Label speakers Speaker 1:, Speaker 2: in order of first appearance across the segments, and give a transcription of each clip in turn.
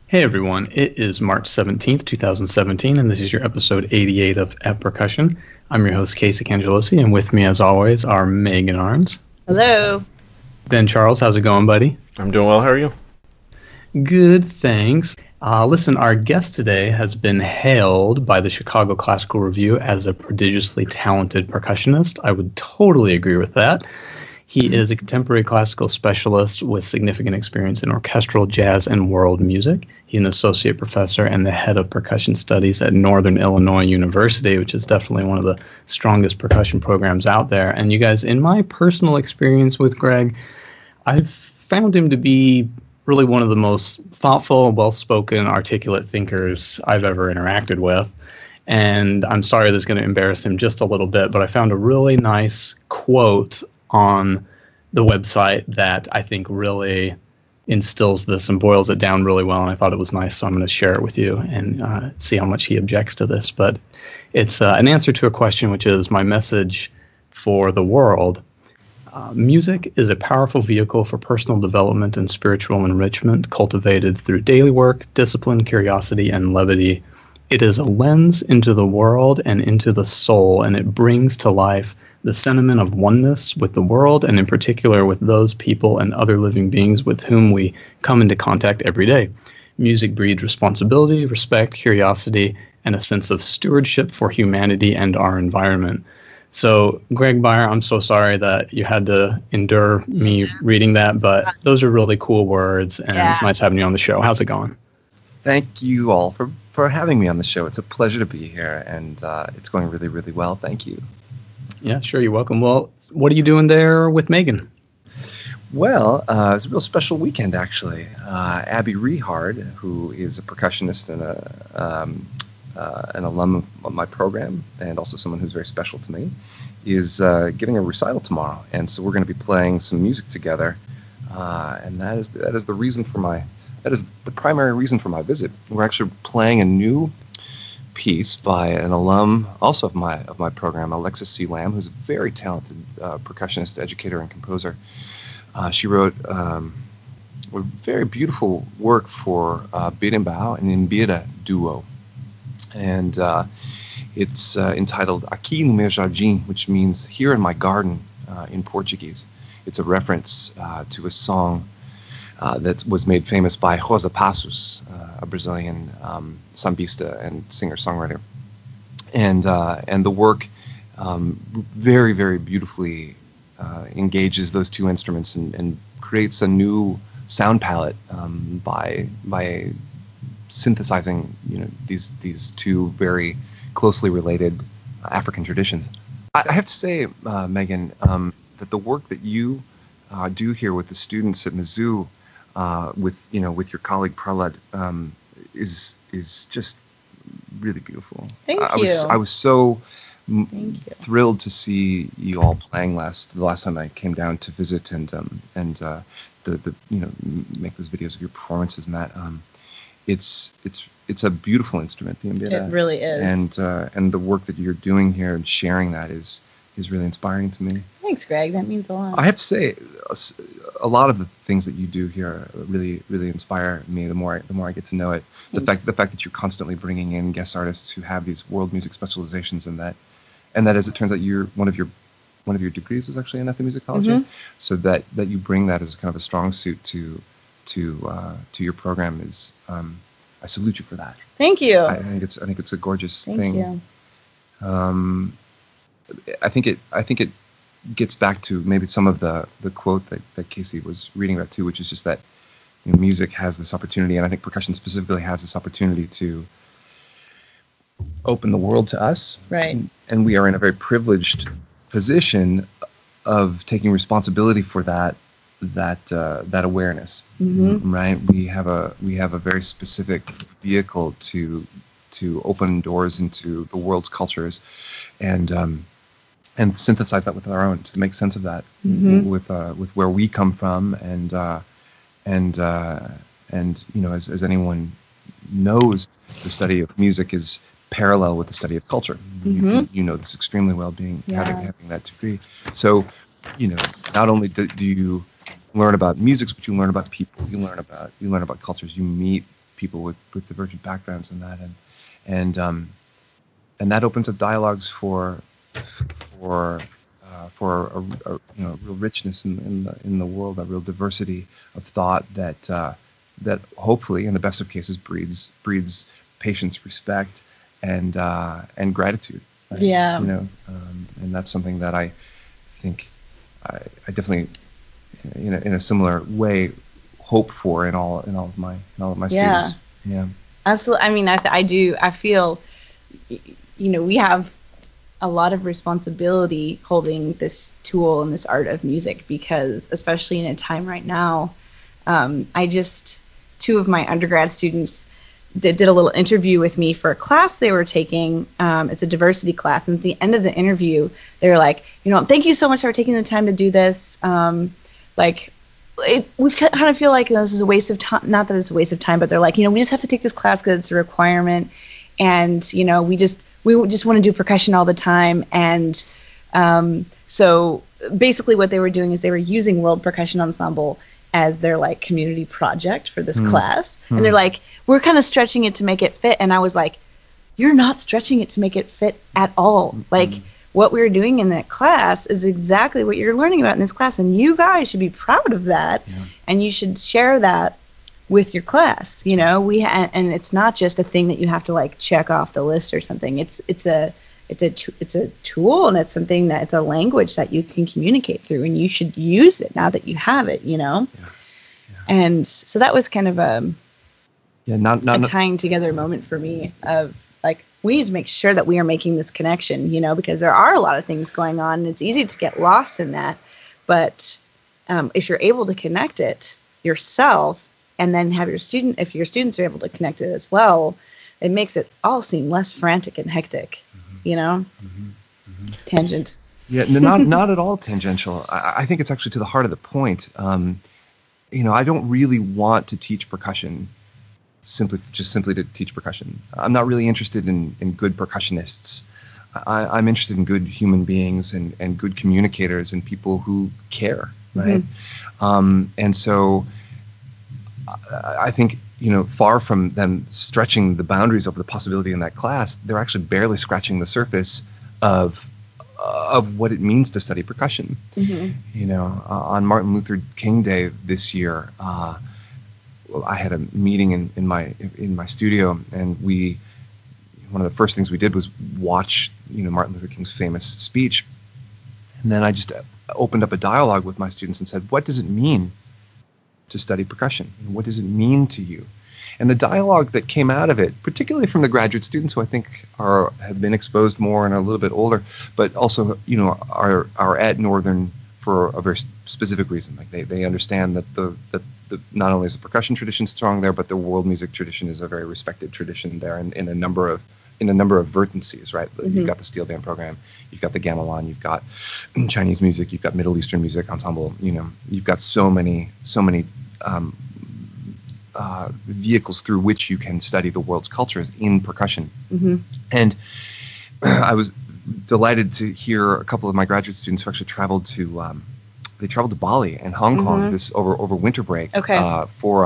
Speaker 1: Hey everyone, it is March 17th, 2017, and this is your episode 88 of At Percussion. I'm your host, Casey Cangelosi, and with me, as always, are Megan Arns.
Speaker 2: Hello.
Speaker 1: Ben Charles, how's it going, buddy?
Speaker 3: I'm doing well, how are you?
Speaker 1: Good, thanks. Listen, our guest today has been hailed by the Chicago Classical Review as a prodigiously talented percussionist. I would totally agree with that. He is a contemporary classical specialist with significant experience in orchestral, jazz, and world music. He's an associate professor and the head of percussion studies at Northern Illinois University, which is definitely one of the strongest percussion programs out there. And you guys, in my personal experience with Greg, I've found him to be really one of the most thoughtful, well-spoken, articulate thinkers I've ever interacted with. And I'm sorry this is going to embarrass him just a little bit, but I found a really nice quote on the website that I think really instills this and boils it down really well, and I thought it was nice, so I'm going to share it with you and see how much he objects to this. But it's an answer to a question, which is my message for the world. Music is a powerful vehicle for personal development and spiritual enrichment, cultivated through daily work, discipline, curiosity, and levity. It is a lens into the world and into the soul, and it brings to life the sentiment of oneness with the world, and in particular with those people and other living beings with whom we come into contact every day. Music breeds responsibility, respect, curiosity, and a sense of stewardship for humanity and our environment. So, Greg Beyer, I'm so sorry that you had to endure me reading that, but those are really cool words, and It's nice having you on the show. How's it going?
Speaker 4: Thank you all for having me on the show. It's a pleasure to be here, and it's going really, really well. Thank you.
Speaker 1: Yeah, sure. You're welcome. Well, what are you doing there with Megan?
Speaker 4: Well, it's a real special weekend, actually. Abby Rehard, who is a percussionist and an alum of my program, and also someone who's very special to me, is giving a recital tomorrow. And so we're going to be playing some music together. And that is the primary reason for my visit. We're actually playing a new piece by an alum also of my program, Alexis C. Lamb, who's a very talented percussionist, educator, and composer. She wrote a very beautiful work for Berimbau and Imbira duo, and it's entitled Aqui no meu jardim, which means here in my garden in Portuguese. It's a reference to a song that was made famous by Rosa Passos, a Brazilian sambista and singer-songwriter, and the work very, very beautifully engages those two instruments and creates a new sound palette by synthesizing these two very closely related African traditions. I have to say, Megan, that the work that you do here with the students at Mizzou, with your colleague Prahlad, is just really beautiful.
Speaker 2: Thank you.
Speaker 4: I was so thrilled to see you all playing the last time I came down to visit and make those videos of your performances and that. It's a beautiful instrument, the Imbira.
Speaker 2: It really is.
Speaker 4: And the work that you're doing here and sharing that is really inspiring to me.
Speaker 2: Thanks, Greg. That means a lot.
Speaker 4: I have to say, a lot of the things that you do here really, really inspire me. The more I get to know it, the fact that you're constantly bringing in guest artists who have these world music specializations, and that as it turns out, one of your degrees is actually in ethnomusicology,
Speaker 2: Mm-hmm.
Speaker 4: so that you bring that as kind of a strong suit to your program is. I salute you for that.
Speaker 2: Thank you.
Speaker 4: I think it's a gorgeous thing.
Speaker 2: Thank you.
Speaker 4: I think it gets back to maybe some of the quote that Casey was reading about too, which is just that music has this opportunity, and I think percussion specifically has this opportunity to open the world to us.
Speaker 2: Right.
Speaker 4: And we are in a very privileged position of taking responsibility for that awareness.
Speaker 2: Mm-hmm.
Speaker 4: Right. We have a very specific vehicle to open doors into the world's cultures, and synthesize that with our own, to make sense of that,
Speaker 2: mm-hmm.
Speaker 4: with where we come from, and as anyone knows, the study of music is parallel with the study of culture.
Speaker 2: Mm-hmm.
Speaker 4: You know this extremely well, having that degree. So, not only do you learn about music, but you learn about people. You learn about cultures. You meet people with divergent backgrounds in that, and that opens up dialogues for a real richness in the world, a real diversity of thought that hopefully, in the best of cases, breeds patience, respect, and gratitude. Right?
Speaker 2: Yeah.
Speaker 4: And that's something that I think I definitely, in a similar way, hope for in all of my students. Yeah.
Speaker 2: Absolutely. I mean, I do. I feel, we have a lot of responsibility holding this tool and this art of music, because especially in a time right now, two of my undergrad students did a little interview with me for a class they were taking. It's a diversity class, and at the end of the interview, they were like, thank you so much for taking the time to do this. We kind of feel like this is a waste of time. Not that it's a waste of time, but they're like, we just have to take this class because it's a requirement, and we just want to do percussion all the time. And so basically, what they were doing is they were using World Percussion Ensemble as their community project for this class, and they're like, we're kind of stretching it to make it fit. And I was like, you're not stretching it to make it fit at all. What we were doing in that class is exactly what you're learning about in this class, and you guys should be proud of that, and you should share that with your class. And it's not just a thing that you have to check off the list or something. It's a tool, and it's something that it's a language that you can communicate through, and you should use it now that you have it. And so that was kind of a tying together moment for me of we need to make sure that we are making this connection, because there are a lot of things going on, and it's easy to get lost in that. But if you're able to connect it yourself, and then have if your students are able to connect it as well, it makes it all seem less frantic and hectic, Tangent.
Speaker 4: Yeah, not at all tangential. I think it's actually to the heart of the point. I don't really want to teach percussion simply to teach percussion. I'm not really interested in good percussionists. I'm interested in good human beings and good communicators and people who care, right? And so I think, far from them stretching the boundaries of the possibility in that class, they're actually barely scratching the surface of what it means to study percussion. On Martin Luther King Day this year, I had a meeting in my studio, and one of the first things we did was watch Martin Luther King's famous speech, and then I just opened up a dialogue with my students and said, what does it mean to study percussion? What does it mean to you? And the dialogue that came out of it, particularly from the graduate students who I think have been exposed more and are a little bit older, but also are at Northern for a very specific reason. They understand that the not only is the percussion tradition strong there, but the world music tradition is a very respected tradition there in a number of vertencies, right? You've got the steel band program, you've got the gamelan, you've got Chinese music, you've got Middle Eastern music ensemble. You've got so many vehicles through which you can study the world's cultures in percussion. And I was delighted to hear a couple of my graduate students who actually traveled to Bali and Hong Kong this over winter break for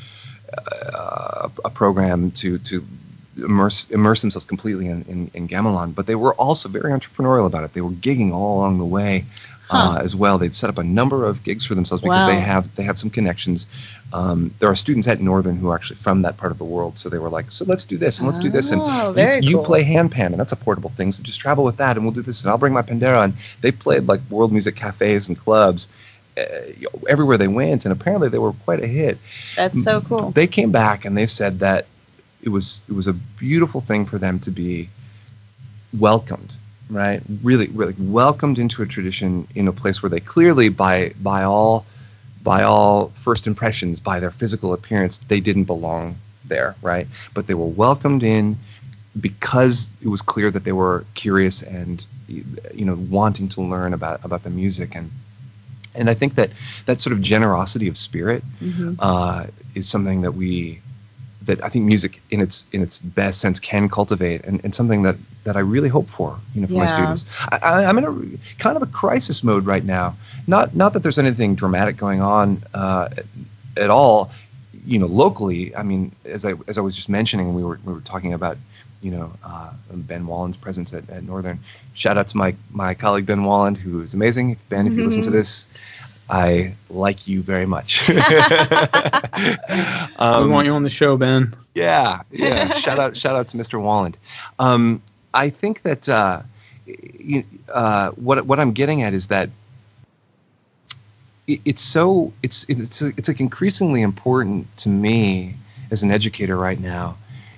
Speaker 4: a program to immerse themselves completely in gamelan. But they were also very entrepreneurial about it. They were gigging all along the way as well. They'd set up a number of gigs for themselves because they had some connections. There are students at Northern who are actually from that part of the world, so they were like, so let's do this and let's do this, and you play handpan, and that's a portable thing, so just travel with that, and we'll do this, and I'll bring my pandera. And they played world music cafes and clubs everywhere they went, and apparently they were quite a hit.
Speaker 2: That's so cool.
Speaker 4: They came back and they said that it was a beautiful thing for them to be welcomed, right? Really, really welcomed into a tradition in a place where they clearly, by all first impressions, by their physical appearance, they didn't belong there, right? But they were welcomed in because it was clear that they were curious and wanting to learn about the music. And I think that sort of generosity of spirit is something that I think music in its best sense can cultivate, and something that I really hope for, for my students. I'm in a kind of a crisis mode right now. Not that there's anything dramatic going on at all. locally, I mean, as I was just mentioning, we were talking about, Ben Wallen's presence at Northern. Shout out to my colleague Ben Wallen, who is amazing. Ben, if you listen to this, I like you very much.
Speaker 1: We want you on the show, Ben.
Speaker 4: Yeah. Shout out to Mr. Walland. I think that what I'm getting at is that it's like increasingly important to me as an educator right now,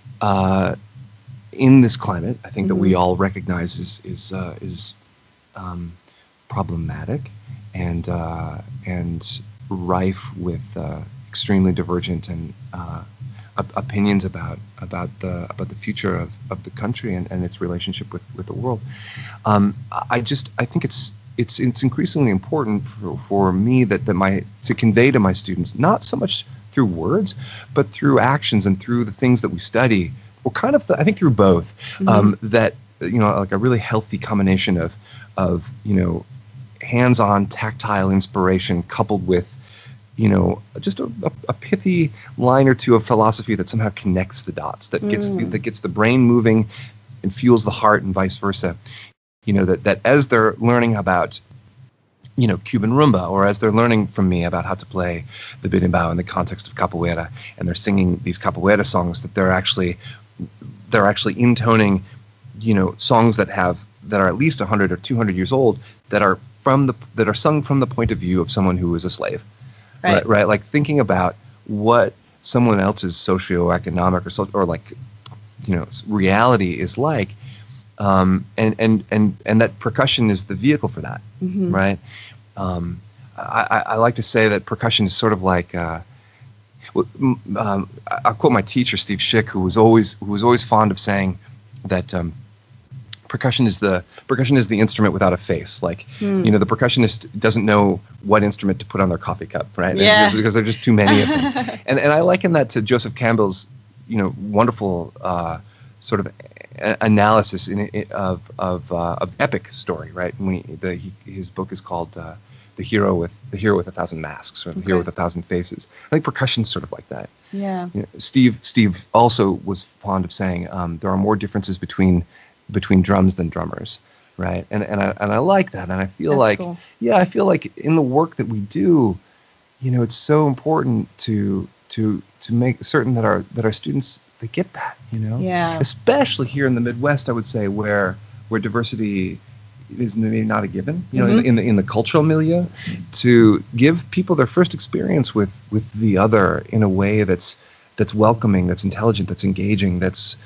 Speaker 4: in this climate. I think that we all recognize is problematic and rife with extremely divergent and opinions about the future of the country and its relationship with the world. I think it's increasingly important for me to convey to my students, not so much through words, but through actions and through the things that we study, or kind of I think through both, that like a really healthy combination of hands-on tactile inspiration coupled with just a pithy line or two of philosophy that somehow connects the dots, that gets the brain moving and fuels the heart, and vice versa. That as they're learning about Cuban rumba, or as they're learning from me about how to play the berimbau in the context of capoeira, and they're singing these capoeira songs, that they're actually intoning songs that are at least 100 or 200 years old, that are sung from the point of view of someone who was a slave. Right? Like thinking about what someone else's socioeconomic or reality is like, and that percussion is the vehicle for that, right? I like to say that percussion is sort of like, I'll quote my teacher Steve Schick, who was always fond of saying that percussion is the instrument without a face. Like, the percussionist doesn't know what instrument to put on their coffee cup, right?
Speaker 2: Yeah.
Speaker 4: Because there are just too many of them. and I liken that to Joseph Campbell's, wonderful sort of analysis of epic story, right? His book is called The Hero with a Thousand Masks, or The Hero with a Thousand Faces. I think percussion's sort of like that.
Speaker 2: Yeah.
Speaker 4: Steve also was fond of saying there are more differences between drums than drummers, right? And I like that, and I feel
Speaker 2: That's
Speaker 4: like
Speaker 2: cool.
Speaker 4: I feel like in the work that we do, it's so important to make certain that our students, they get that,
Speaker 2: Yeah.
Speaker 4: especially here in the Midwest, I would say, where diversity is maybe not a given, in the cultural milieu, to give people their first experience with the other in a way that's welcoming, that's intelligent, that's engaging, that's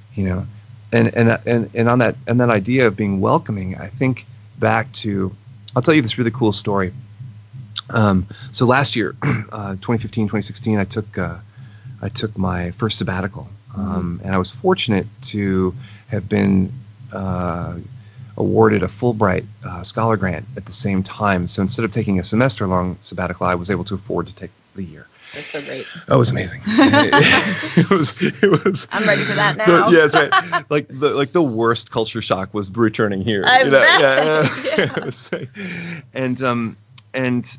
Speaker 4: and on that idea of being welcoming, I think back to, I'll tell you this really cool story. So last year, 2015, 2016, I took my first sabbatical, and I was fortunate to have been awarded a Fulbright scholar grant at the same time. So instead of taking a semester-long sabbatical, I was able to afford to take the year.
Speaker 2: That's so great.
Speaker 4: That was amazing. It was.
Speaker 2: I'm ready for that now.
Speaker 4: Yeah, that's right. Like the worst culture shock was returning here.
Speaker 2: I bet.
Speaker 4: Yeah. And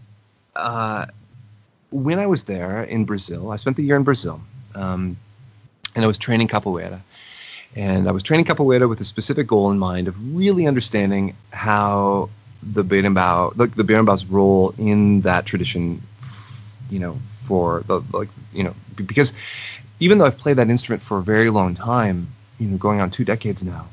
Speaker 4: when I was there in Brazil, I spent the year in Brazil, and I was training capoeira. And I was training capoeira with a specific goal in mind of really understanding how the berimbau's role in that tradition, because even though I've played that instrument for a very long time, going on 2 decades now,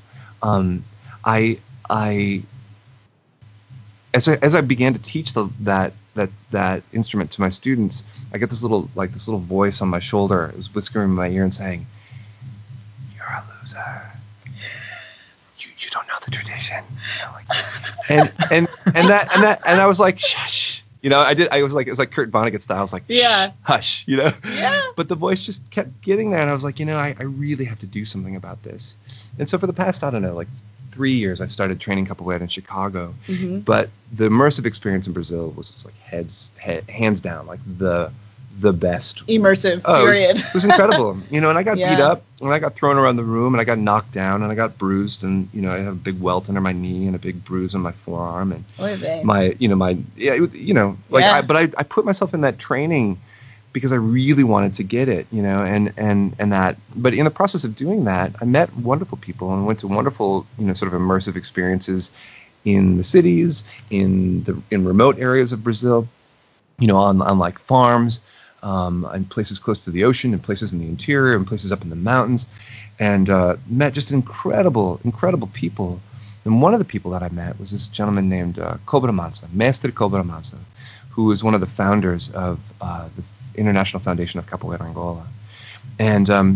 Speaker 4: as I began to teach that instrument to my students, I get this little voice on my shoulder. It was whispering in my ear and saying, "You're a loser. You don't know the tradition." And I was like, "Shush." It was like Kurt Vonnegut style. I was like,
Speaker 2: Yeah.
Speaker 4: Hush,
Speaker 2: Yeah.
Speaker 4: But the voice just kept getting there, and I was like, I really have to do something about this. And so for the past, 3 years, I've started training capoeira in Chicago.
Speaker 2: Mm-hmm.
Speaker 4: But the immersive experience in Brazil was just like hands down, like the best.
Speaker 2: Immersive,
Speaker 4: Oh,
Speaker 2: period.
Speaker 4: it was incredible. And I got
Speaker 2: Yeah.
Speaker 4: beat up, and I got thrown around the room, and I got knocked down, and I got bruised, and I have a big welt under my knee and a big bruise on my forearm, and
Speaker 2: Oy vey.
Speaker 4: I put myself in that training because I really wanted to get it, and that. But in the process of doing that, I met wonderful people and went to wonderful, sort of immersive experiences in the cities, in remote areas of Brazil, on like farms, and places close to the ocean, and places in the interior, and places up in the mountains, and met just incredible people. And one of the people that I met was this gentleman named Cobra Mansa, Mestre Cobra Mansa, who was one of the founders of the International Foundation of Capoeira Angola. And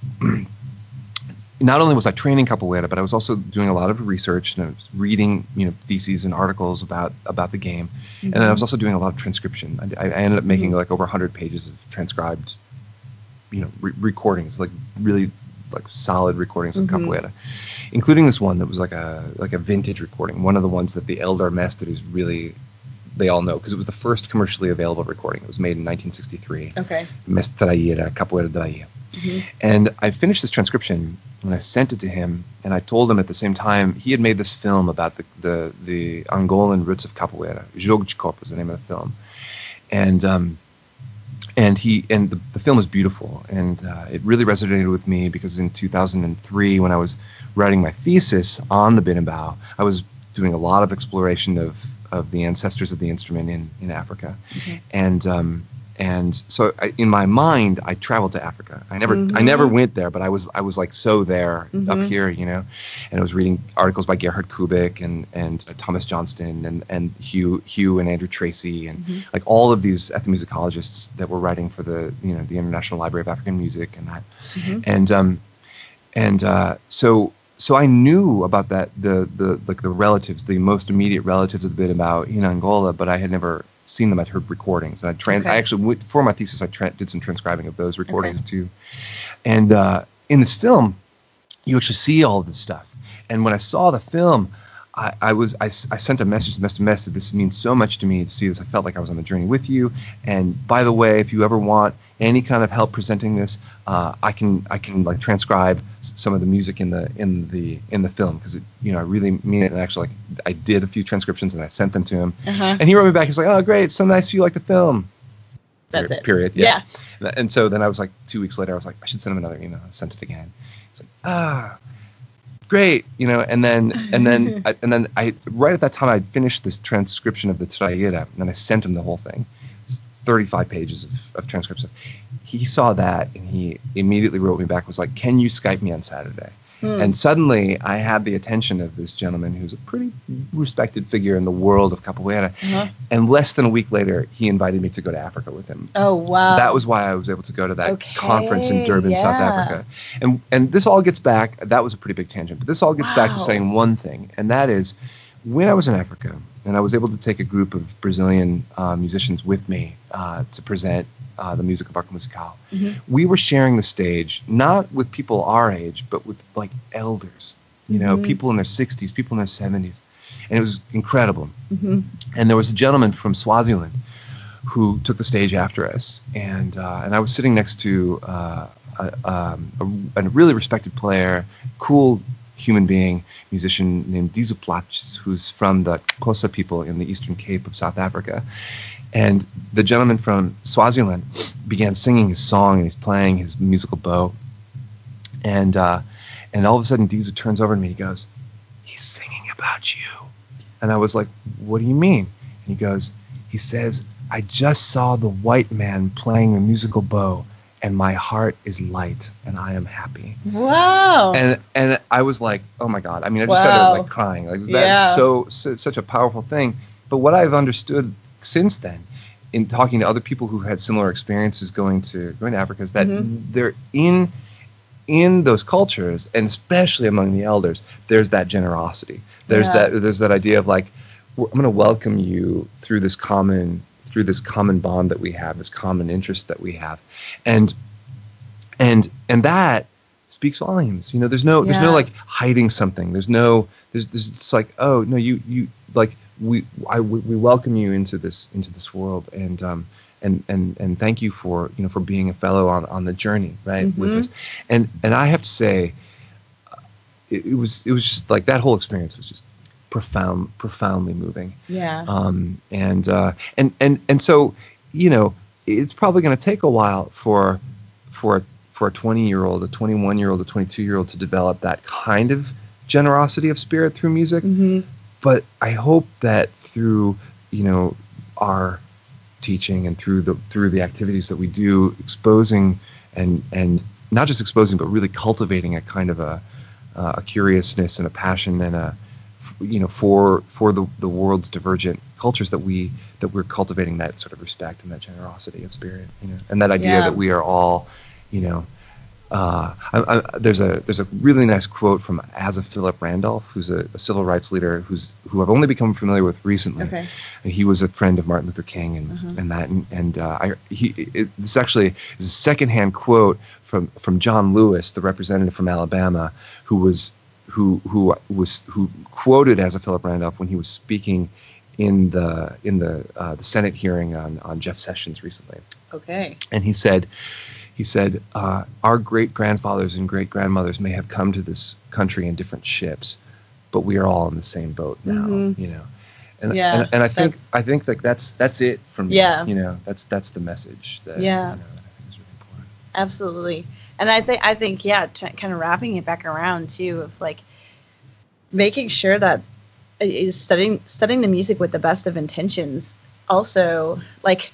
Speaker 4: not only was I training capoeira, but I was also doing a lot of research, and I was reading, theses and articles about the game. Mm-hmm. And I was also doing a lot of transcription. I ended up making like over 100 pages of transcribed, recordings, like really like solid recordings of capoeira, including this one that was like a vintage recording, one of the ones that the elder mestres really, they all know, because it was the first commercially available recording. It was made in 1963. Okay. Mestraíra, Capoeira da Bahia. Mm-hmm. And I finished this transcription and I sent it to him, and I told him at the same time he had made this film about the Angolan roots of capoeira. Jogo de Corpo is the name of the film, and the film is beautiful, and it really resonated with me because in 2003, when I was writing my thesis on the berimbau, I was doing a lot of exploration of the ancestors of the instrument in Africa, and so in my mind I traveled to Africa. I never went there, but I was like so there up here, and I was reading articles by Gerhard Kubik and Thomas Johnston and Hugh and Andrew Tracy and like all of these ethnomusicologists that were writing for the the International Library of African Music and that, so I knew about that the relatives, the most immediate relatives of the berimbau in Angola, but I had never seen them. I'd heard recordings, and I actually, for my thesis, I did some transcribing of those recordings too. And in this film, you actually see all of this stuff. And when I saw the film, I sent a message to Mr. Mess that this means so much to me to see this. I felt like I was on the journey with you. And by the way, if you ever want any kind of help presenting this, I can like transcribe some of the music in the film, because I really mean it. And actually, like, I did a few transcriptions and I sent them to him, and he wrote me back. He's like, "Oh, great, it's so nice you like the film."
Speaker 2: That's it.
Speaker 4: Period. Yeah. And so then I was like, 2 weeks later, I was like, I should send him another email. I sent it again. He's like, great, and then I right at that time I'd finished this transcription of the Traíra, and I sent him the whole thing. 35 pages of transcripts. He saw that and he immediately wrote me back, was like, "Can you Skype me on Saturday?" And suddenly I had the attention of this gentleman who's a pretty respected figure in the world of capoeira. And less than a week later, he invited me to go to Africa with him.
Speaker 2: Oh, wow.
Speaker 4: That was why I was able to go to that conference in Durban, South Africa. And this all gets back, that was a pretty big tangent, but this all gets back to saying one thing, and that is, when I was in Africa, and I was able to take a group of Brazilian musicians with me to present the music of Arco Musical, we were sharing the stage, not with people our age, but with like elders, people in their 60s, people in their 70s. And it was incredible. And there was a gentleman from Swaziland who took the stage after us. And I was sitting next to a really respected player, cool human being, musician named Dizu Platts, who's from the Xhosa people in the Eastern Cape of South Africa. And the gentleman from Swaziland began singing his song, and he's playing his musical bow. And all of a sudden, Dizu turns over to me and he goes, "He's singing about you." And I was like, "What do you mean?" And he says, "I just saw the white man playing a musical bow, and my heart is light, and I am happy."
Speaker 2: Wow.
Speaker 4: And I was like, oh my God. I mean, I just started like crying. Like, that's such a powerful thing. But what I've understood since then, in talking to other people who had similar experiences going to Africa, is that they're in those cultures, and especially among the elders, there's that generosity. There's that idea of like, I'm going to welcome you through this common bond that we have, this common interest that we have, and that speaks volumes. There's no like hiding something. There's it's like, oh no, you like we welcome you into this world, and thank you for for being a fellow on the journey, right, with us. And I have to say, it was just like, that whole experience was just profoundly moving. And so it's probably going to take a while for a 20-year-old, a 21-year-old, a 22-year-old to develop that kind of generosity of spirit through music.
Speaker 2: Mm-hmm.
Speaker 4: But I hope that through, our teaching and through the activities that we do, exposing and not just exposing, but really cultivating a kind of a curiousness and a passion and a, for the world's divergent cultures, that we're cultivating that sort of respect and that generosity of spirit, and that idea that we are all, there's a really nice quote from Asa Philip Randolph, who's a civil rights leader who I've only become familiar with recently.
Speaker 2: Okay.
Speaker 4: And he was a friend of Martin Luther King this actually is a secondhand quote from John Lewis, the representative from Alabama, who quoted Asa Philip Randolph when he was speaking in the Senate hearing on Jeff Sessions recently.
Speaker 2: Okay.
Speaker 4: And he said, our great-grandfathers and great-grandmothers may have come to this country in different ships, but we are all in the same boat now, And I think like that's it for me.
Speaker 2: Yeah.
Speaker 4: That's the message that,
Speaker 2: Yeah.
Speaker 4: that I think is really important.
Speaker 2: Absolutely. And I think kind of wrapping it back around too, of like making sure that is studying the music with the best of intentions. Also, like,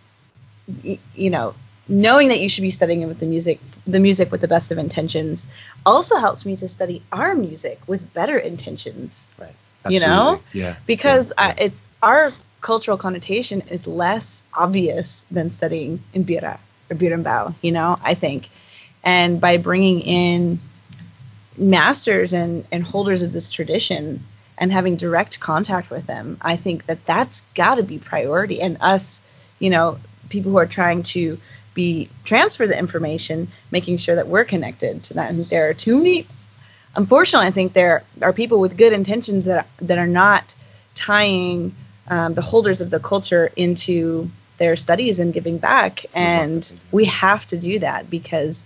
Speaker 2: knowing that you should be studying it with the music with the best of intentions also helps me to study our music with better intentions.
Speaker 4: Right. Absolutely.
Speaker 2: Because it's our cultural connotation is less obvious than studying in Bira or Birembao, I think. And by bringing in masters and holders of this tradition and having direct contact with them, I think that that's got to be priority. And us, people who are trying to transfer the information, making sure that we're connected to that. And there are too many, unfortunately, I think there are people with good intentions that are not tying the holders of the culture into their studies and giving back. And we have to do that, because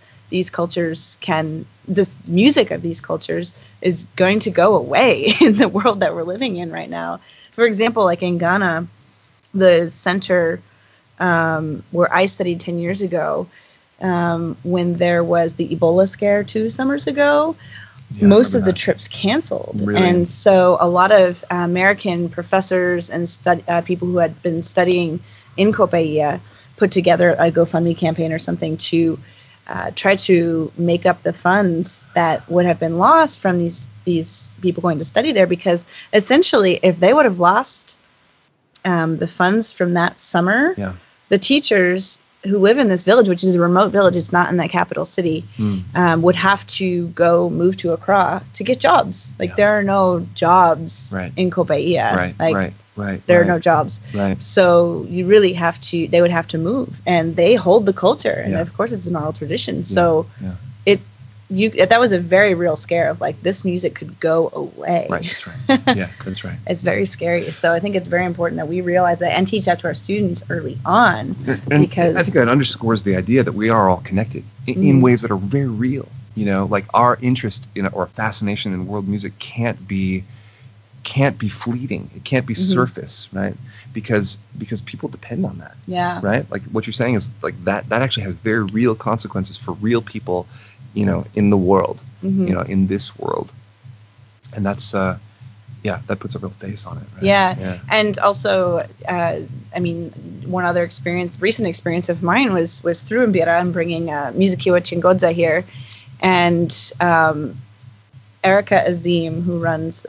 Speaker 2: this music of these cultures is going to go away in the world that we're living in right now. For example, like in Ghana, the center where I studied 10 years ago, when there was the Ebola scare 2 summers ago, most of the trips canceled.
Speaker 4: Really?
Speaker 2: And so a lot of American professors and people who had been studying in Copaia put together a GoFundMe campaign or something to try to make up the funds that would have been lost from these people going to study there, because essentially if they would have lost the funds from that summer, the teachers who live in this village, which is a remote village, it's not in the capital city, would have to move to Accra to get jobs. Like there are no jobs in Copaia.
Speaker 4: Right.
Speaker 2: There are no jobs.
Speaker 4: Right.
Speaker 2: So you really they would have to move, and they hold the culture, and of course it's an oral tradition. So that was a very real scare of like, this music could go away.
Speaker 4: Right, that's right. Yeah, that's right.
Speaker 2: It's very scary. So I think it's very important that we realize that and teach that to our students early on.
Speaker 4: And
Speaker 2: because
Speaker 4: I think that underscores the idea that we are all connected in ways that are very real. Like our interest in or fascination in world music can't be fleeting. It can't be surface, right? Because people depend on that.
Speaker 2: Yeah.
Speaker 4: Right? Like what you're saying is like that actually has very real consequences for real people, in the world, in this world. And that's that puts a real face on it, right?
Speaker 2: Yeah. And also, one other recent experience of mine was through Mbira and bringing Musikiwa Chingodza here. And Erica Azim, who runs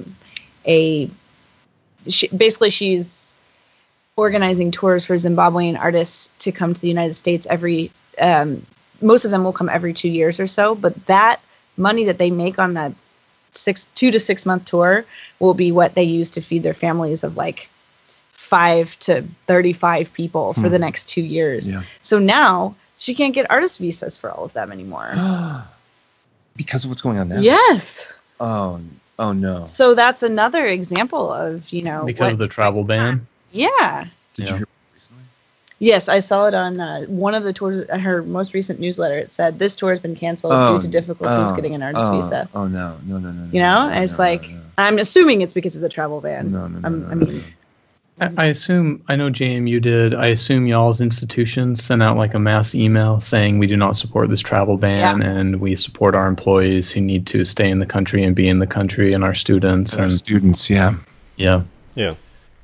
Speaker 2: she's organizing tours for Zimbabwean artists to come to the United States most of them will come every 2 years or so, but that money that they make on that 2 to 6 month tour will be what they use to feed their families of like 5 to 35 people for the next 2 years. Yeah. So now she can't get artist visas for all of them anymore.
Speaker 4: Because of what's going on now?
Speaker 2: Yes.
Speaker 4: Oh no.
Speaker 2: So that's another example of,
Speaker 1: because of the travel ban?
Speaker 2: Yeah.
Speaker 4: Did you hear recently?
Speaker 2: Yes, I saw it on one of the tours, her most recent newsletter. It said, this tour has been canceled due to difficulties getting an artist visa.
Speaker 4: Oh, no.
Speaker 2: And it's like, I'm assuming it's because of the travel ban.
Speaker 4: No.
Speaker 1: I assume, I know JMU did, I assume y'all's institutions sent out like a mass email saying we do not support this travel ban and we support our employees who need to stay in the country and be in the country and our students.
Speaker 4: Our students, yeah.
Speaker 1: Yeah.
Speaker 3: Yeah.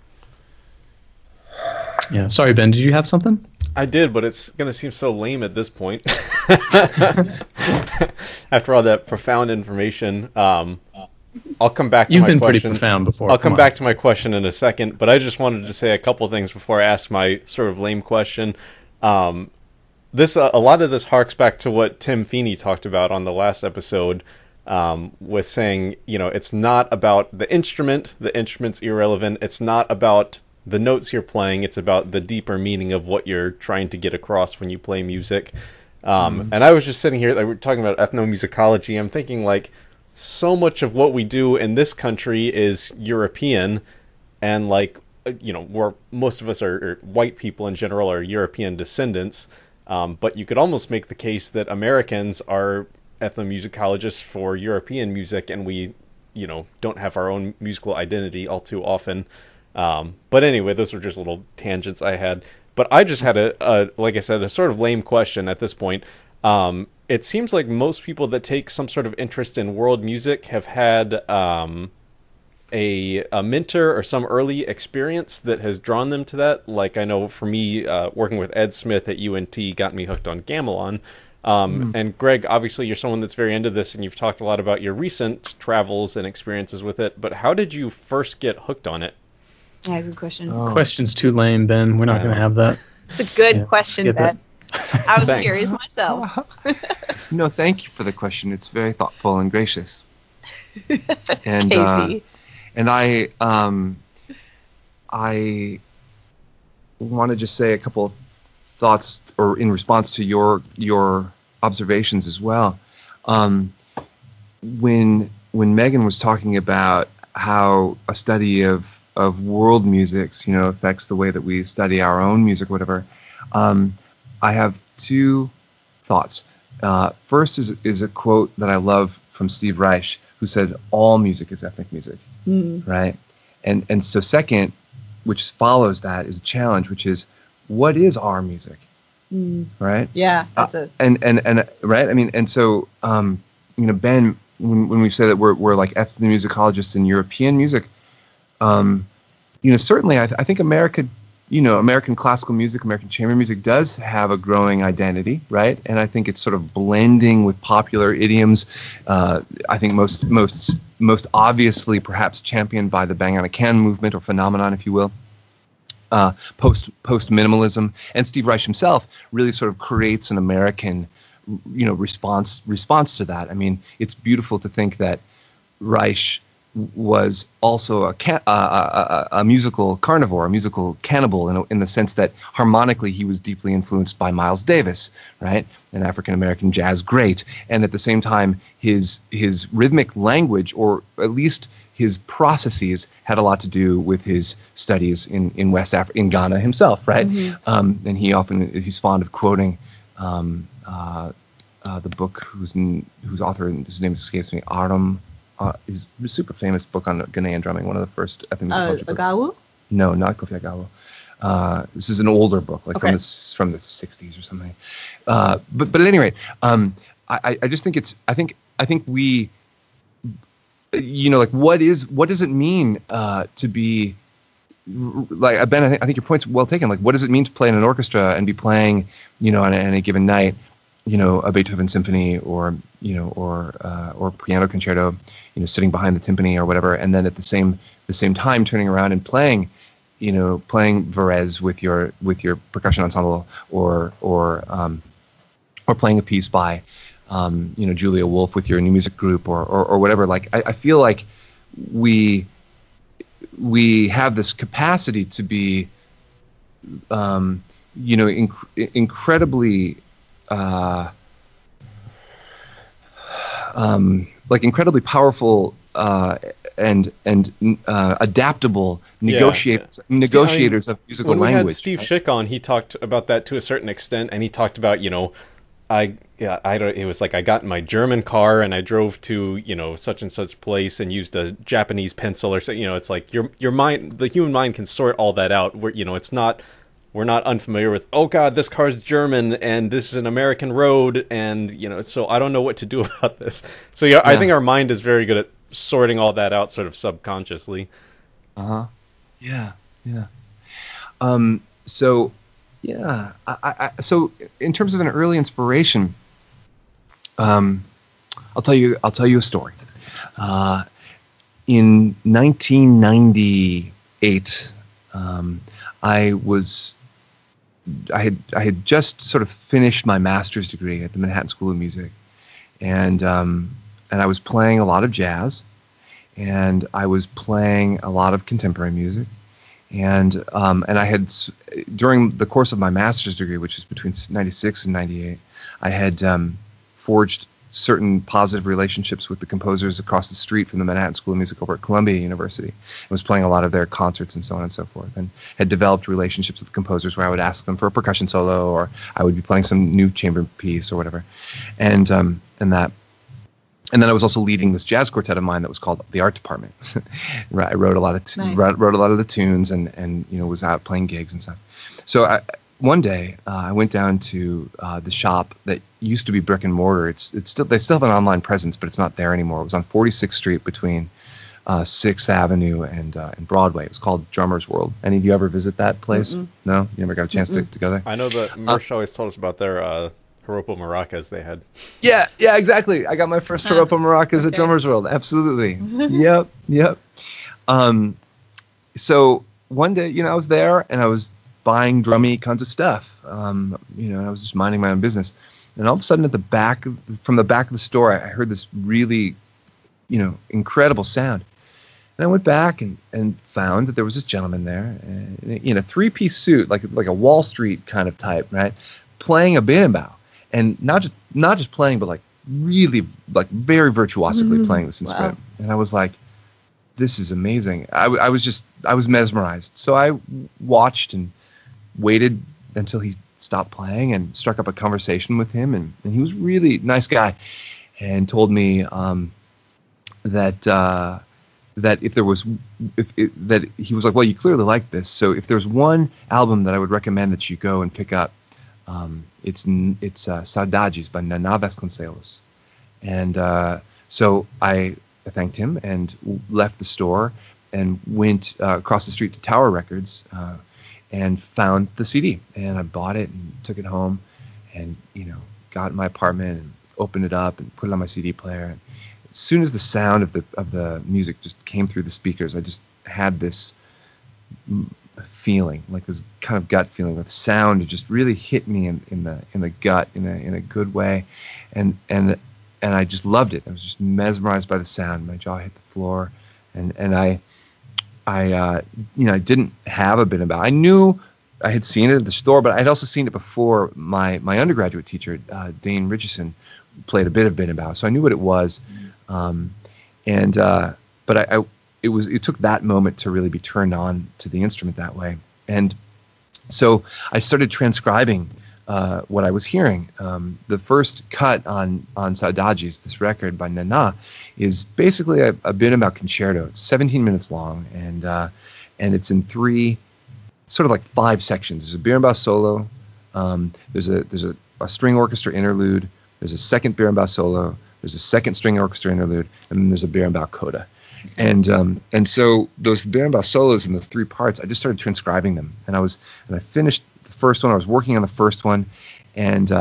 Speaker 1: Yeah. Sorry, Ben, did you have something?
Speaker 3: I did, but it's going to seem so lame at this point. After all that profound information, I'll come back to
Speaker 1: You've
Speaker 3: my
Speaker 1: been
Speaker 3: question.
Speaker 1: pretty profound before.
Speaker 3: I'll come back to my question in a second, but I just wanted to say a couple things before I ask my sort of lame question. This a lot of this harks back to what Tim Feeney talked about on the last episode, with saying, it's not about the instrument's irrelevant. It's not about the notes you're playing. It's about the deeper meaning of what you're trying to get across when you play music. And I was just sitting here, like, we're talking about ethnomusicology. I'm thinking, like, so much of what we do in this country is European, and like, where most of us are white people in general are European descendants. But you could almost make the case that Americans are ethnomusicologists for European music, and we, don't have our own musical identity all too often. But anyway, those were just little tangents I had. But I just had like I said, a sort of lame question at this point. It seems like most people that take some sort of interest in world music have had a mentor or some early experience that has drawn them to that. Like, I know for me, working with Ed Smith at UNT got me hooked on gamelan. And Greg, obviously you're someone that's very into this, and you've talked a lot about your recent travels and experiences with it. But how did you first get hooked on it?
Speaker 2: Yeah, good question.
Speaker 1: Question's too lame, Ben. We're not going to have that.
Speaker 2: It's a good question, Ben. I was curious myself.
Speaker 4: No, thank you for the question. It's very thoughtful and gracious. And
Speaker 2: Casey.
Speaker 4: And I want to just say a couple of thoughts, or in response to your observations as well. When Megan was talking about how a study of world musics, affects the way that we study our own music, whatever, I have two thoughts. First is a quote that I love from Steve Reich, who said, "All music is ethnic music," right? And so second, which follows that, is a challenge, which is, what is our music, right?
Speaker 2: Yeah, that's it.
Speaker 4: And right, I mean, and so Ben, when we say that we're like ethnomusicologists in European music, certainly I think America. American classical music, American chamber music does have a growing identity, right? And I think it's sort of blending with popular idioms. I think most obviously, perhaps championed by the Bang on a Can movement, or phenomenon, if you will. Post minimalism, and Steve Reich himself really sort of creates an American, response to that. I mean, it's beautiful to think that Reich was also a musical carnivore, a musical cannibal, in the sense that harmonically he was deeply influenced by Miles Davis, right, an African-American jazz great, and at the same time his rhythmic language, or at least his processes, had a lot to do with his studies in West Africa, in Ghana himself, right? Mm-hmm. And he's fond of quoting the book whose author, whose name escapes me, Aram. His super famous book on Ghanaian drumming, one of the first ethnomusicology books.
Speaker 2: Agawu?
Speaker 4: No, not Kofi Agawu. This is an older book, like from the 60s or something. But at any rate, I just think I think we, like, what does it mean to be, like, Ben, I think your point's well taken. Like, what does it mean to play in an orchestra and be playing, on any given night, a Beethoven symphony, or piano concerto, sitting behind the timpani or whatever, and then at the same time turning around and playing Varese with your percussion ensemble, or playing a piece by Julia Wolf with your new music group, or whatever. Like, I feel like we have this capacity to be incredibly incredibly powerful and adaptable negotiators of musical language.
Speaker 3: When we had Steve Schick on, he talked about that to a certain extent, and he talked about I don't. It was like I got in my German car and I drove to, you know, such and such place and used a Japanese pencil or so. You know, it's like your mind, the human mind can sort all that out. Where, you know, it's not. We're not unfamiliar with, oh God, this car's German and this is an American road, and, you know, so I don't know what to do about this. So yeah, I think our mind is very good at sorting all that out sort of subconsciously.
Speaker 4: Yeah. So yeah, so in terms of an early inspiration, I'll tell you a story. In 1998, I had just sort of finished my master's degree at the Manhattan School of Music, and I was playing a lot of jazz, and I was playing a lot of contemporary music, and I had, during the course of my master's degree, which was between 96 and 98, I had forged certain positive relationships with the composers across the street from the Manhattan School of Music over at Columbia University. I was playing a lot of their concerts and so on and so forth, and had developed relationships with composers where I would ask them for a percussion solo, or I would be playing some new chamber piece or whatever, and then I was also leading this jazz quartet of mine that was called the Art Department. I wrote a lot of wrote a lot of the tunes, and you know, was out playing gigs and stuff. So one day, I went down to the shop that used to be brick and mortar. They still have an online presence, but it's not there anymore. It was on 46th Street between 6th Avenue and Broadway. It was called Drummer's World. Any of you ever visit that place? Mm-mm. No, you never got a chance to go there.
Speaker 3: I know that Mersh always told us about their Joropo maracas they had.
Speaker 4: Yeah, exactly. I got my first Joropo maracas at Drummer's World. Absolutely. Yep. So one day, you know, I was there and I was buying drummy kinds of stuff. You know, I was just minding my own business, and all of a sudden, from the back of the store, I heard this really, you know, incredible sound. And I went back and found that there was this gentleman there, in a three-piece suit, like a Wall Street kind of type, right, playing a berimbau, and not just playing, but like really, like very virtuosically playing this instrument. Wow. And I was like, this is amazing. I was mesmerized. So I watched and waited until he stopped playing and struck up a conversation with him, and he was a really nice guy, and told me that he was like, well, you clearly like this, so if there's one album that I would recommend that you go and pick up, it's Saudades by Nana Vasconcelos. And so I thanked him and left the store and went across the street to Tower Records and found the CD, and I bought it and took it home, and, you know, got in my apartment and opened it up and put it on my CD player. And as soon as the sound of the music just came through the speakers, I just had this feeling, like this kind of gut feeling, that the sound just really hit me in the gut in a good way, and I just loved it. I was just mesmerized by the sound. My jaw hit the floor, and I didn't have a berimbau. I knew I had seen it at the store, but I'd also seen it before. My undergraduate teacher, Dane Richardson, played a bit of berimbau, so I knew what it was. But it took that moment to really be turned on to the instrument that way. And so I started transcribing what I was hearing. The first cut on Saudades, this record by Nana, is basically a berimbau concerto. It's 17 minutes long, and it's in three, sort of like 5 sections. There's a berimbau solo, there's a string orchestra interlude, there's a second berimbau solo, there's a second string orchestra interlude, and then there's a berimbau coda. And so those berimbau solos in the 3 parts, I just started transcribing them, and I finished the first one. I was working on the first one, and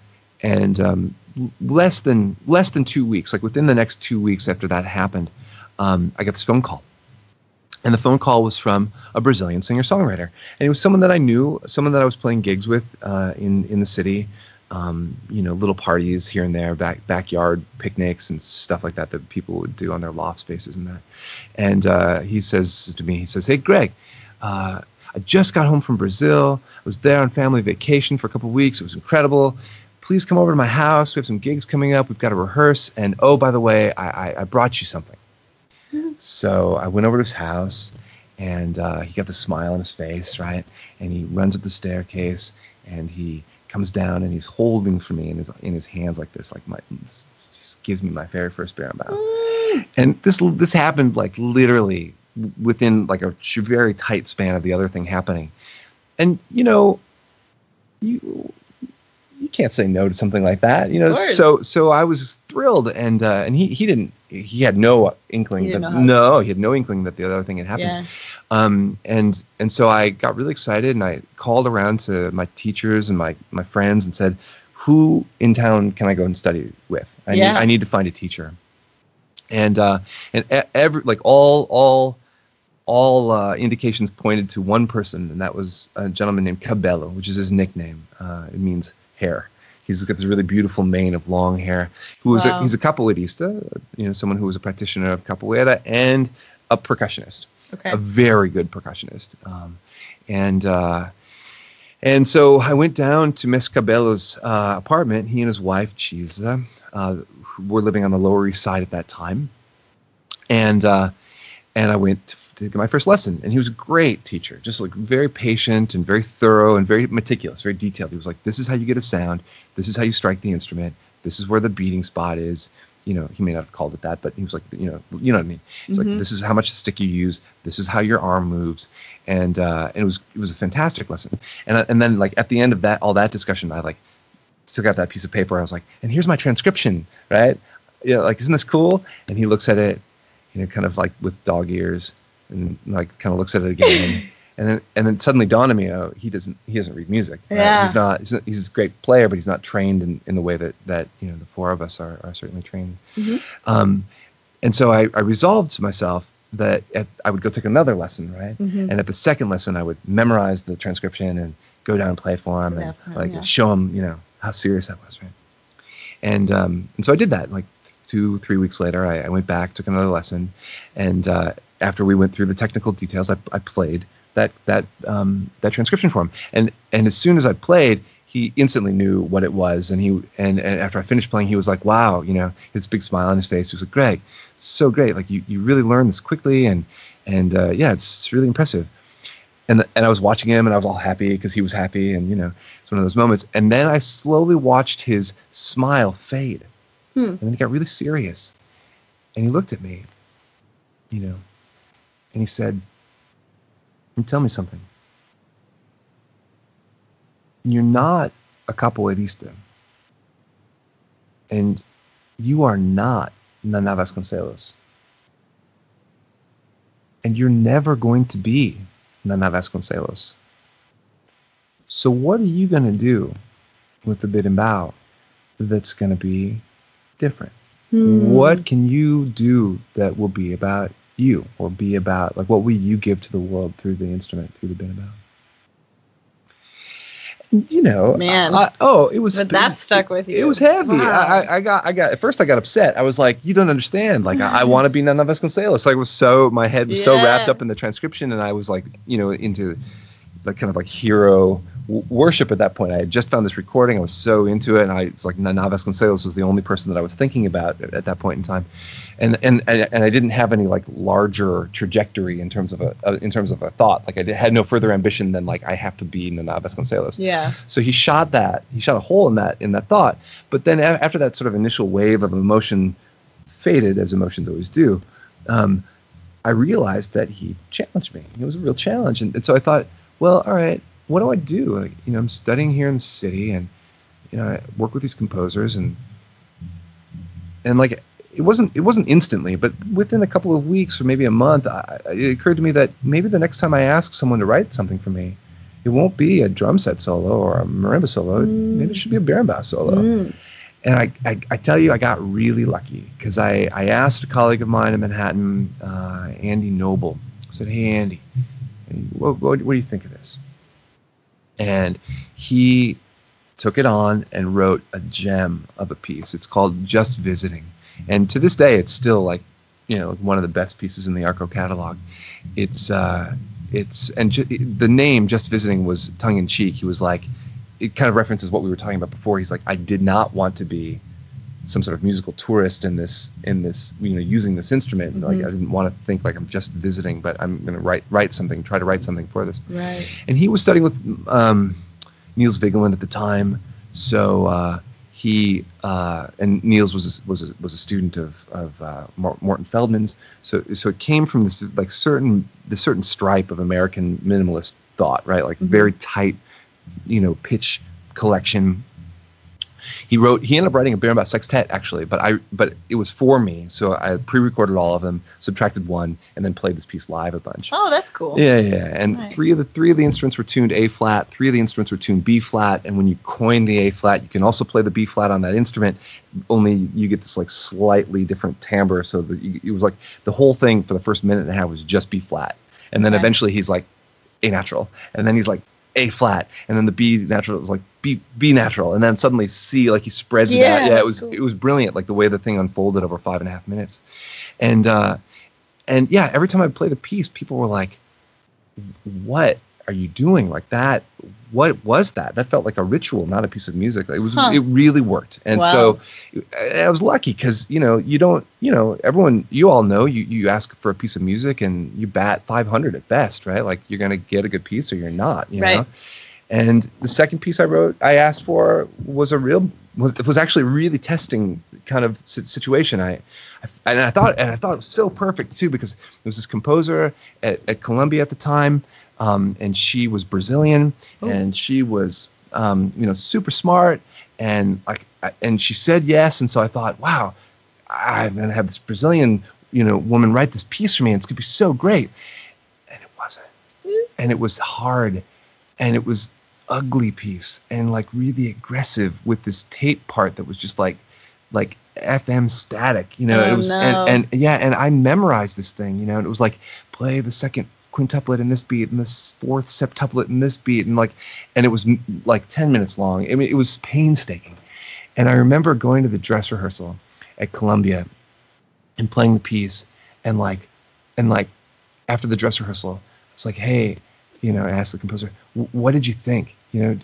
Speaker 4: less than 2 weeks, like within the next 2 weeks after that happened, I got this phone call, and the phone call was from a Brazilian singer-songwriter, and it was someone that I knew, someone that I was playing gigs with in the city. Little parties here and there, backyard picnics and stuff like that people would do on their loft spaces and that. And he says to me, "Hey, Greg, I just got home from Brazil. I was there on family vacation for a couple of weeks. It was incredible. Please come over to my house. We have some gigs coming up. We've got to rehearse. And oh, by the way, I brought you something." So I went over to his house, and he got the smile on his face, right? And he runs up the staircase, and he comes down and he's holding for me in his hands like this, like just gives me my very first Berimbau. And this happened like literally within like a very tight span of the other thing happening. And you can't say no to something like that, so I was thrilled, and he had no inkling he had no inkling that the other thing had happened. And so I got really excited, and I called around to my teachers and my friends and said, who in town can I go and study with? I need to find a teacher. And every like all indications pointed to one person, and that was a gentleman named Cabello, which is his nickname. It means hair. He's got this really beautiful mane of long hair. He's a capoeirista, someone who was a practitioner of capoeira and a percussionist.
Speaker 2: Okay. A
Speaker 4: very good percussionist. And so I went down to Miss Cabello's apartment. He and his wife, Chisa, were living on the Lower East Side at that time. And I went to get my first lesson. And he was a great teacher, just like very patient and very thorough and very meticulous, very detailed. He was like, this is how you get a sound. This is how you strike the instrument. This is where the beating spot is. He may not have called it that, but he was like, you know what I mean? He's like, this is how much stick you use. This is how your arm moves. And it was a fantastic lesson. And then like at the end of all that discussion, I like took out that piece of paper. I was like, and here's my transcription, right? Like, isn't this cool? And he looks at it, kind of like with dog ears, and like kind of looks at it again. And then suddenly dawned on me, he doesn't read music. Right?
Speaker 2: Yeah.
Speaker 4: He's a great player, but he's not trained in the way that the four of us are certainly trained.
Speaker 2: Mm-hmm.
Speaker 4: And so I resolved to myself that I would go take another lesson, right? Mm-hmm. And at the second lesson, I would memorize the transcription and go down and play for him and show him, how serious that was, right? And so I did that. Like 2-3 weeks later, I went back, took another lesson, and after we went through the technical details, I played that transcription for him, and as soon as I played, he instantly knew what it was, and after I finished playing, he was like, "Wow!" His big smile on his face. He was like, "Greg, so great! Like you really learned this quickly, and it's really impressive." And I was watching him, and I was all happy because he was happy, and it's one of those moments. And then I slowly watched his smile fade, and then he got really serious, and he looked at me, and he said, "Tell me something. You're not a capoeirista, and you are not Nana Vasconcelos, and you're never going to be Nana Vasconcelos. So what are you going to do with the berimbau that's going to be different? What can you do that will be about you, or be about, like, what will you give to the world through the instrument, through the berimbau?"
Speaker 2: Man.
Speaker 4: It was.
Speaker 2: But that stuck with you.
Speaker 4: It was heavy.
Speaker 2: Wow.
Speaker 4: I got. At first, I got upset. I was like, "You don't understand. Like, I want to be Nana Vasconcelos." Like, my head was so wrapped up in the transcription, and I was like, into like kind of like hero worship at that point. I had just found this recording. I was so into it, and it's like Nana Vasconcelos was the only person that I was thinking about at that point in time, and I didn't have any like larger trajectory in terms of a thought. Like, I had no further ambition than like I have to be Nana Vasconcelos.
Speaker 2: Yeah.
Speaker 4: So he shot a hole in that thought. But then after that sort of initial wave of emotion faded, as emotions always do, I realized that he challenged me. It was a real challenge, and so I thought, well, all right, what do I do? Like, I'm studying here in the city, and I work with these composers, and like it wasn't instantly, but within a couple of weeks or maybe a month, it occurred to me that maybe the next time I ask someone to write something for me, it won't be a drum set solo or a marimba solo. Maybe it should be a berimbau solo. And I tell you, I got really lucky, because I asked a colleague of mine in Manhattan, Andy Noble. I said, "Hey, Andy, what do you think of this?" And he took it on and wrote a gem of a piece. It's called Just Visiting. And to this day, it's still like, one of the best pieces in the Arco catalog. The name Just Visiting was tongue in cheek. He was like, it kind of references what we were talking about before. He's like, I did not want to be some sort of musical tourist in this, using this instrument. Mm-hmm. Like, I didn't want to think like I'm just visiting, but I'm going to write something, try to write something for this.
Speaker 2: Right.
Speaker 4: And he was studying with Niels Vigeland at the time. So he and Niels was a student of Morton Feldman's. So it came from this like certain stripe of American minimalist thought, right? Like very tight, pitch collection. He ended up writing a Berimbau sextet actually, but it was for me, so I pre-recorded all of them, subtracted one, and then played this piece live a bunch.
Speaker 2: Oh, that's cool.
Speaker 4: Yeah. And
Speaker 2: Nice.
Speaker 4: three of the instruments were tuned A flat, 3 of the instruments were tuned B flat, and when you coin the A flat, you can also play the B flat on that instrument. Only you get this like slightly different timbre, so that it was like the whole thing for the first minute and a half was just B flat, and then
Speaker 2: Okay.
Speaker 4: eventually he's like A natural, and then he's like A flat, and then the B natural was like B natural, and then suddenly C, like he spreads it out. Yeah,
Speaker 2: that's cool.
Speaker 4: it was brilliant, like the way the thing unfolded over 5.5 minutes, and yeah, every time I play the piece, people were like, "What are you doing like that? What was that? That felt like a ritual, not a piece of music." It was. It really worked, and
Speaker 2: Wow.
Speaker 4: so I was lucky because you don't, everyone, you all know, you ask for a piece of music and you bat 500 at best, right? Like you're gonna get a good piece or you're not, you
Speaker 2: Right.
Speaker 4: know. And the second piece I asked for was was actually a really testing kind of situation. I thought it was so perfect too, because there was this composer at Columbia at the time, and she was Brazilian, and she was super smart, and and she said yes, and so I thought, wow, I'm gonna have this Brazilian woman write this piece for me, and it's gonna be so great. And it wasn't, and it was hard, and it was ugly piece, and like really aggressive with this tape part that was just like FM static, it was,
Speaker 2: no.
Speaker 4: and I memorized this thing, and it was like play the second quintuplet in this beat and the fourth septuplet in this beat, and it was like 10 minutes long. I mean, it was painstaking. And I remember going to the dress rehearsal at Columbia and playing the piece, and after the dress rehearsal, it's like, hey, I asked the composer, what did you think?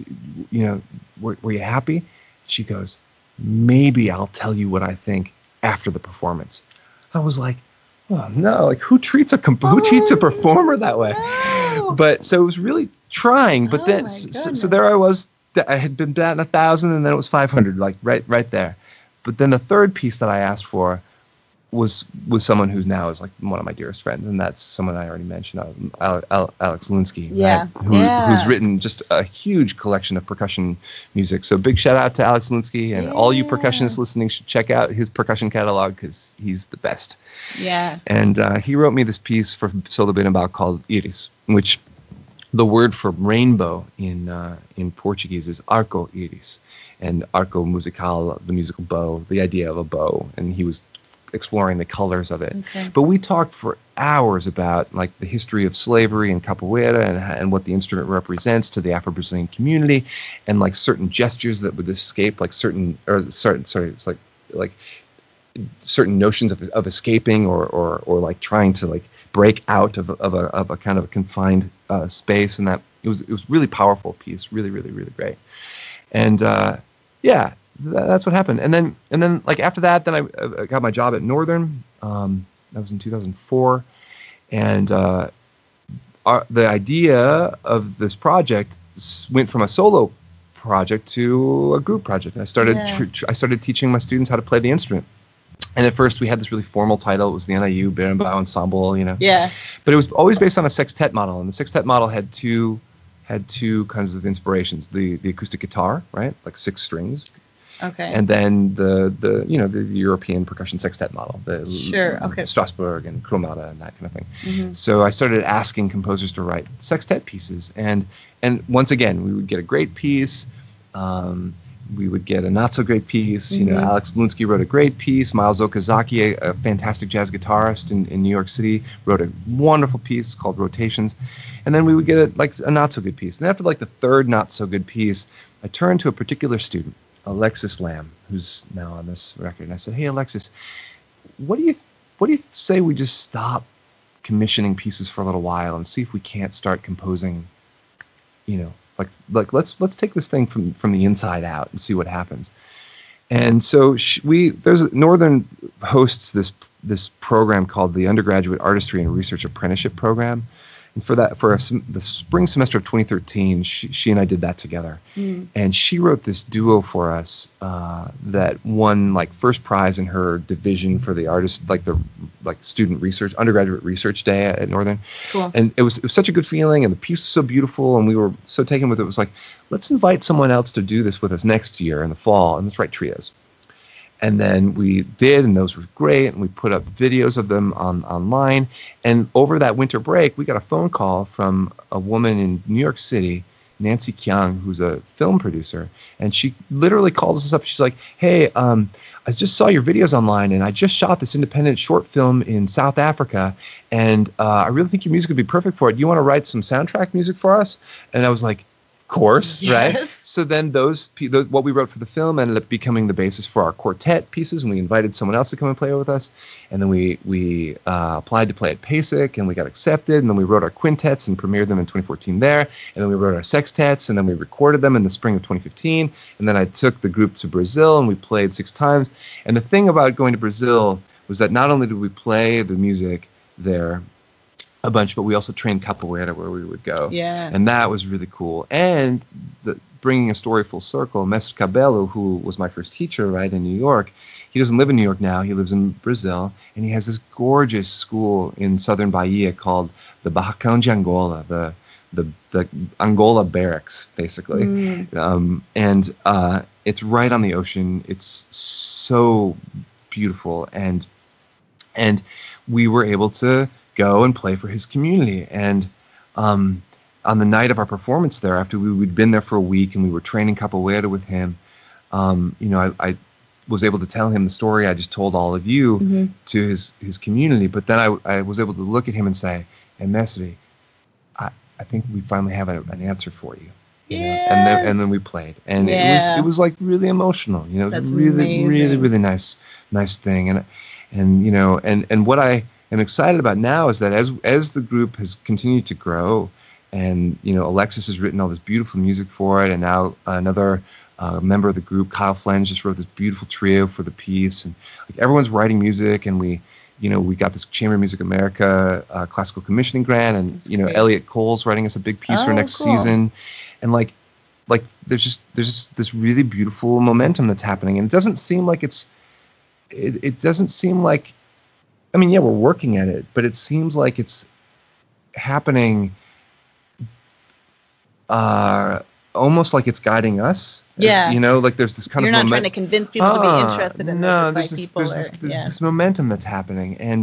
Speaker 4: Were you happy? She goes, maybe I'll tell you what I think after the performance. I was like, oh no, like who treats a performer that way?
Speaker 2: No.
Speaker 4: But so it was really trying. But then,
Speaker 2: my
Speaker 4: so there I was. I had been batting 1,000, and then it was 500, like right there. But then the third piece that I asked for was someone who now is like one of my dearest friends, and that's someone I already mentioned, Alex Lunsky,
Speaker 2: Yeah.
Speaker 4: right? Who's written just a huge collection of percussion music. So big shout out to Alex Lunsky, and all you percussionists listening should check out his percussion catalog because he's the best.
Speaker 2: Yeah.
Speaker 4: And he wrote me this piece for Solo Berimbau called Iris, which the word for rainbow in Portuguese is arco iris, and arco musical, the musical bow, the idea of a bow, and he was exploring the colors of it.
Speaker 2: Okay.
Speaker 4: But we talked for hours about like the history of slavery and capoeira and what the instrument represents to the Afro-Brazilian community, and like certain gestures that would escape, like certain notions of escaping or like trying to like break out of a kind of a confined space, and that it was really powerful piece, really really really great. And that's what happened. And then like after that, then I got my job at Northern. That was in 2004, and the idea of this project went from a solo project to a group project. I started teaching my students how to play the instrument. And at first we had this really formal title. It was the NIU Berimbau Ensemble,
Speaker 2: Yeah.
Speaker 4: But it was always based on a sextet model, and the sextet model had two kinds of inspirations: the acoustic guitar, right, like 6 strings,
Speaker 2: Okay.
Speaker 4: and then the European percussion sextet model,
Speaker 2: Sure, okay.
Speaker 4: Strasbourg and Chromata and that kind of thing.
Speaker 2: Mhm.
Speaker 4: So I started asking composers to write sextet pieces, and once again we would get a great piece. We would get a not so great piece. Alex Lunsky wrote a great piece. Miles Okazaki, a fantastic jazz guitarist in New York City, wrote a wonderful piece called Rotations. And then we would get a not so good piece. And after like the third not so good piece, I turned to a particular student, Alexis Lamb, who's now on this record. And I said, hey, Alexis, what do you say we just stop commissioning pieces for a little while and see if we can't start composing, like let's take this thing from the inside out and see what happens. And so Northern hosts this program called the Undergraduate Artistry and Research Apprenticeship Program. And for the spring semester of 2013, she and I did that together. And she wrote this duo for us that won like first prize in her division for the artist, like the student research, undergraduate research day at Northern.
Speaker 2: Cool.
Speaker 4: And it was such a good feeling, and the piece was so beautiful, and we were so taken with it. It was like, let's invite someone else to do this with us next year in the fall, and let's write trios. And then we did, and those were great. And we put up videos of them online. And over that winter break, we got a phone call from a woman in New York City, Nancy Kiang, who's a film producer. And she literally called us up. She's like, hey, I just saw your videos online, and I just shot this independent short film in South Africa. And I really think your music would be perfect for it. You want to write some soundtrack music for us? And I was like, course,
Speaker 2: yes.
Speaker 4: Right? So then what we wrote for the film ended up becoming the basis for our quartet pieces, and we invited someone else to come and play with us. And then we applied to play at PASIC, and we got accepted. And then we wrote our quintets and premiered them in 2014 there. And then we wrote our sextets, and then we recorded them in the spring of 2015. And then I took the group to Brazil, and we played 6 times. And the thing about going to Brazil was that not only did we play the music there a bunch, but we also trained capoeira where we would go.
Speaker 2: Yeah.
Speaker 4: And that was really cool. And bringing a story full circle, Mestre Cabello, who was my first teacher, right, in New York, he doesn't live in New York now. He lives in Brazil, and he has this gorgeous school in southern Bahia called the Barracão de Angola, the Angola barracks, basically. And it's right on the ocean. It's so beautiful, and we were able to go and play for his community. And on the night of our performance there, after we'd been there for a week and we were training capoeira with him, I was able to tell him the story I just told all of you to his community. But then I was able to look at him and say, "Hey, Mestre, I think we finally have an answer for you."
Speaker 2: Yes.
Speaker 4: And then we played, and
Speaker 2: Yeah.
Speaker 4: it was like really emotional.
Speaker 2: That's
Speaker 4: really,
Speaker 2: amazing.
Speaker 4: really nice thing. And what I am excited about now is that as the group has continued to grow, and Alexis has written all this beautiful music for it, and now another member of the group, Kyle Flens, just wrote this beautiful trio for the piece, and like everyone's writing music, and we got this Chamber Music America classical commissioning grant, and
Speaker 2: great.
Speaker 4: Elliot Cole's writing us a big piece for next
Speaker 2: cool.
Speaker 4: season, and like there's just this really beautiful momentum that's happening, and it doesn't seem like it doesn't seem like, I mean, yeah, we're working at it, but it seems like it's happening almost like it's guiding us.
Speaker 2: Yeah.
Speaker 4: Like there's this kind
Speaker 2: You're
Speaker 4: of
Speaker 2: not trying to convince people to be interested in
Speaker 4: no,
Speaker 2: this. It's like
Speaker 4: there's
Speaker 2: people
Speaker 4: this momentum that's happening, and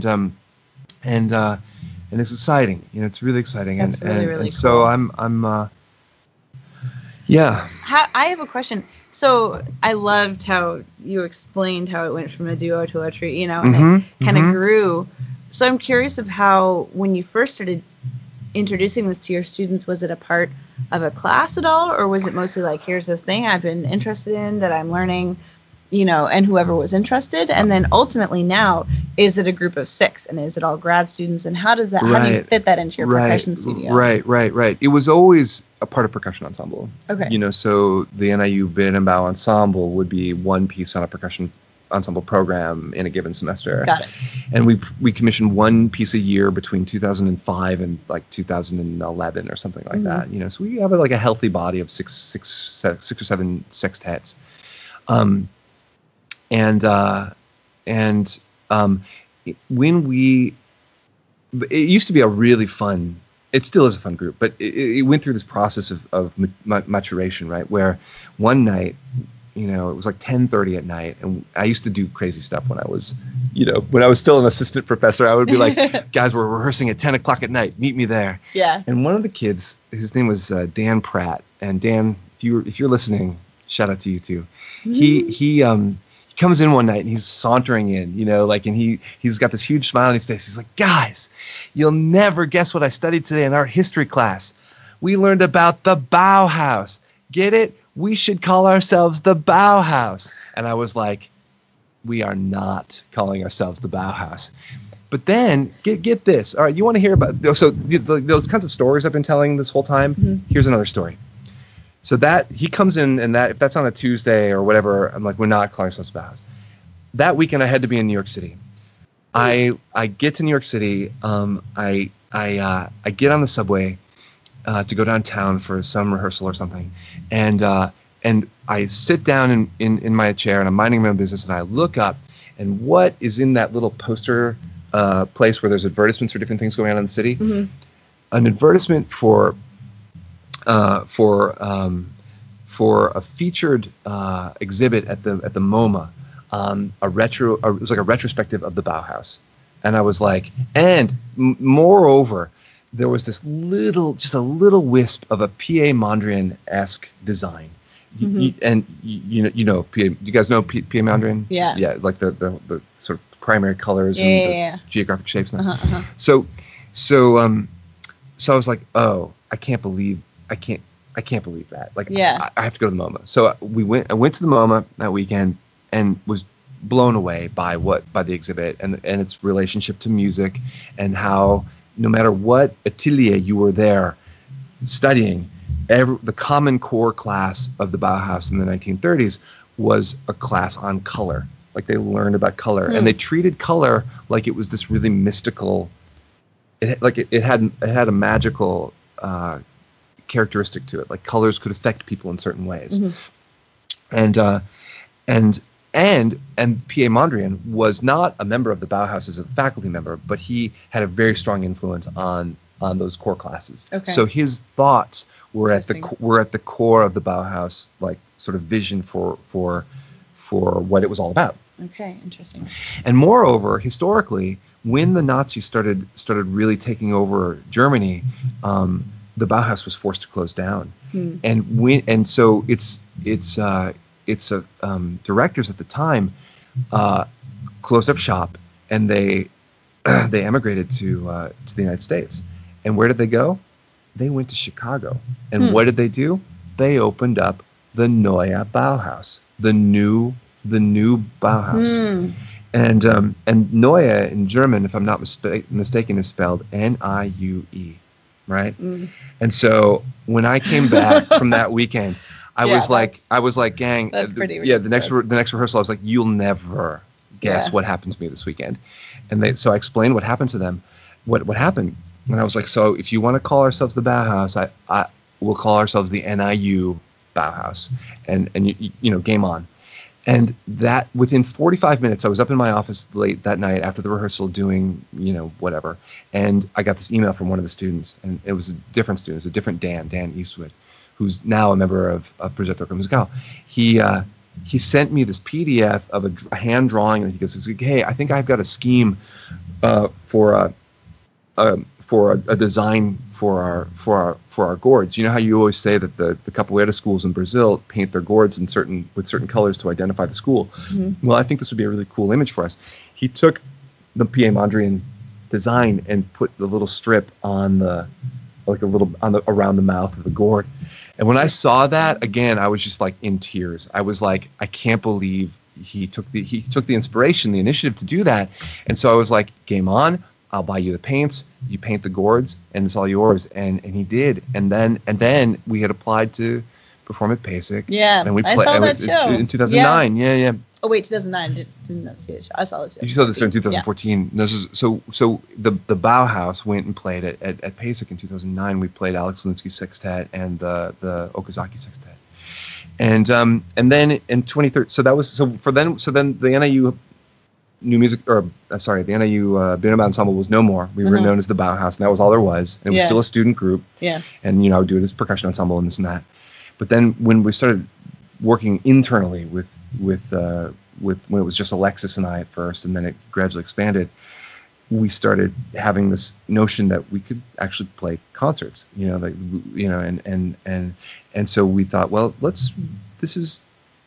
Speaker 4: it's exciting. It's really exciting.
Speaker 2: That's really cool.
Speaker 4: So I'm yeah.
Speaker 2: I have a question. So I loved how you explained how it went from a duo to a trio, and it kind of grew. So I'm curious of how, when you first started introducing this to your students, was it a part of a class at all, or was it mostly like, here's this thing I've been interested in that I'm learning, and whoever was interested, and then ultimately now, is it a group of 6, and is it all grad students, and how do you fit that into your percussion studio?
Speaker 4: Right. It was always a part of percussion ensemble.
Speaker 2: Okay.
Speaker 4: So the NIU Bit and Bow Ensemble would be one piece on a percussion ensemble program in a given semester.
Speaker 2: Got it.
Speaker 4: And we commissioned one piece a year between 2005 and like 2011 or something like that. So we have like a healthy body of six or seven sextets. When it used to be a really fun, it still is a fun group, but it went through this process of maturation, right? Where one night, it was like 10:30 at night, and I used to do crazy stuff when I was still an assistant professor. I would be like, guys, we're rehearsing at 10 o'clock at night. Meet me there.
Speaker 2: Yeah.
Speaker 4: And one of the kids, his name was Dan Pratt, and Dan, if you're listening, shout out to you too. He comes in one night and he's sauntering in, and he's got this huge smile on his face. He's like, guys, you'll never guess what I studied today in art history class. We learned about the Bauhaus. Get it? We should call ourselves the Bauhaus. And I was like, we are not calling ourselves the Bauhaus. But then, get this. All right, you want to hear about, so those kinds of stories I've been telling this whole time? Here's another story. So that he comes in, and that if that's on a Tuesday or whatever, I'm like, we're not calling ourselves Bauhaus. That weekend I had to be in New York City. I get to New York City. I I get on the subway to go downtown for some rehearsal or something, and I sit down in my chair and I'm minding my own business, and I look up, and what is in that little poster place where there's advertisements for different things going on in the city?
Speaker 2: Mm-hmm.
Speaker 4: An advertisement for a featured exhibit at the MoMA, it was like a retrospective of the Bauhaus, and I was like, and moreover, there was this just a little wisp of a P.A. Mondrian-esque design.
Speaker 2: Mm-hmm.
Speaker 4: You guys know P.A. Mondrian?
Speaker 2: Yeah.
Speaker 4: Yeah, like the sort of primary colors and the geographic shapes. And So I was like, oh, I can't believe that. Like, I have to go to the MoMA. So I went to the MoMA that weekend and was blown away by the exhibit and its relationship to music, and how no matter what atelier you were there studying, the common core class of the Bauhaus in the 1930s was a class on color. Like, they learned about color, and they treated color like it was this really mystical. It had a magical characteristic to it. Like, colors could affect people in certain ways, and P.A. Mondrian was not a member of the Bauhaus as a faculty member, but he had a very strong influence on those core classes.
Speaker 2: Okay.
Speaker 4: So his thoughts were at the core of the Bauhaus, like, sort of vision for what it was all about.
Speaker 2: Okay, interesting.
Speaker 4: And moreover, historically, when the Nazis started really taking over Germany, the Bauhaus was forced to close down, and so its directors at the time closed up shop, and they emigrated to the United States. And where did they go? They went to Chicago. And what did they do? They opened up the Neue Bauhaus, the new Bauhaus. And Neue in German, if I'm not mistaken, is spelled N-I-U-E, right? And so when I came back from that weekend, I was like, gang,
Speaker 2: that's pretty
Speaker 4: the next rehearsal, I was like, you'll never guess what happened to me this weekend. And so I explained what happened to them, what happened. And I was like, so if you want to call ourselves the Bauhaus, we'll call ourselves the NIU Bauhaus, and game on. And that within 45 minutes, I was up in my office late that night after the rehearsal doing, whatever. And I got this email from one of the students, and it was a different student, it was a different Dan Eastwood, who's now a member of Progetto Orca Musicale. He sent me this PDF of a hand drawing, and he goes, hey, I think I've got a scheme for a design for our gourds. You know how you always say that the capoeira schools in Brazil paint their gourds with certain colors to identify the school? Well, I think this would be a really cool image for us. He took the P.A. Mondrian design and put the little strip on around the mouth of the gourd. And when I saw that, again, I was just like in tears. I was like, I can't believe he took the inspiration, the initiative to do that. And so I was like, game on. I'll buy you the paints. You paint the gourds, and it's all yours. And he did. And then we had applied to perform at PASIC.
Speaker 2: Yeah,
Speaker 4: and
Speaker 2: I saw that show
Speaker 4: in 2009. Yeah.
Speaker 2: Oh wait, 2009. Didn't see it. I saw it.
Speaker 4: You saw this in 2014. Yeah. This is so the Bauhaus went and played at PASIC in 2009. We played Alex Linsky's sextet and the Okazaki sextet. And then in 2013. So then the NIU the NIU Bino Ensemble was no more. We were known as the Bauhaus, and that was all there was. And it was still a student group.
Speaker 2: Yeah.
Speaker 4: And I would do it as percussion ensemble and this and that. But then when we started working internally with when it was just Alexis and I at first, and then it gradually expanded, we started having this notion that we could actually play concerts. And so we thought, well, this is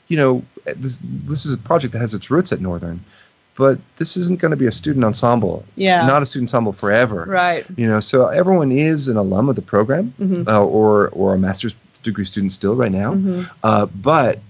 Speaker 4: a project that has its roots at Northern. But this isn't going to be a student ensemble. Yeah. Not a student ensemble forever.
Speaker 2: Right.
Speaker 4: So everyone is an alum of the program, or a master's degree student still right now. But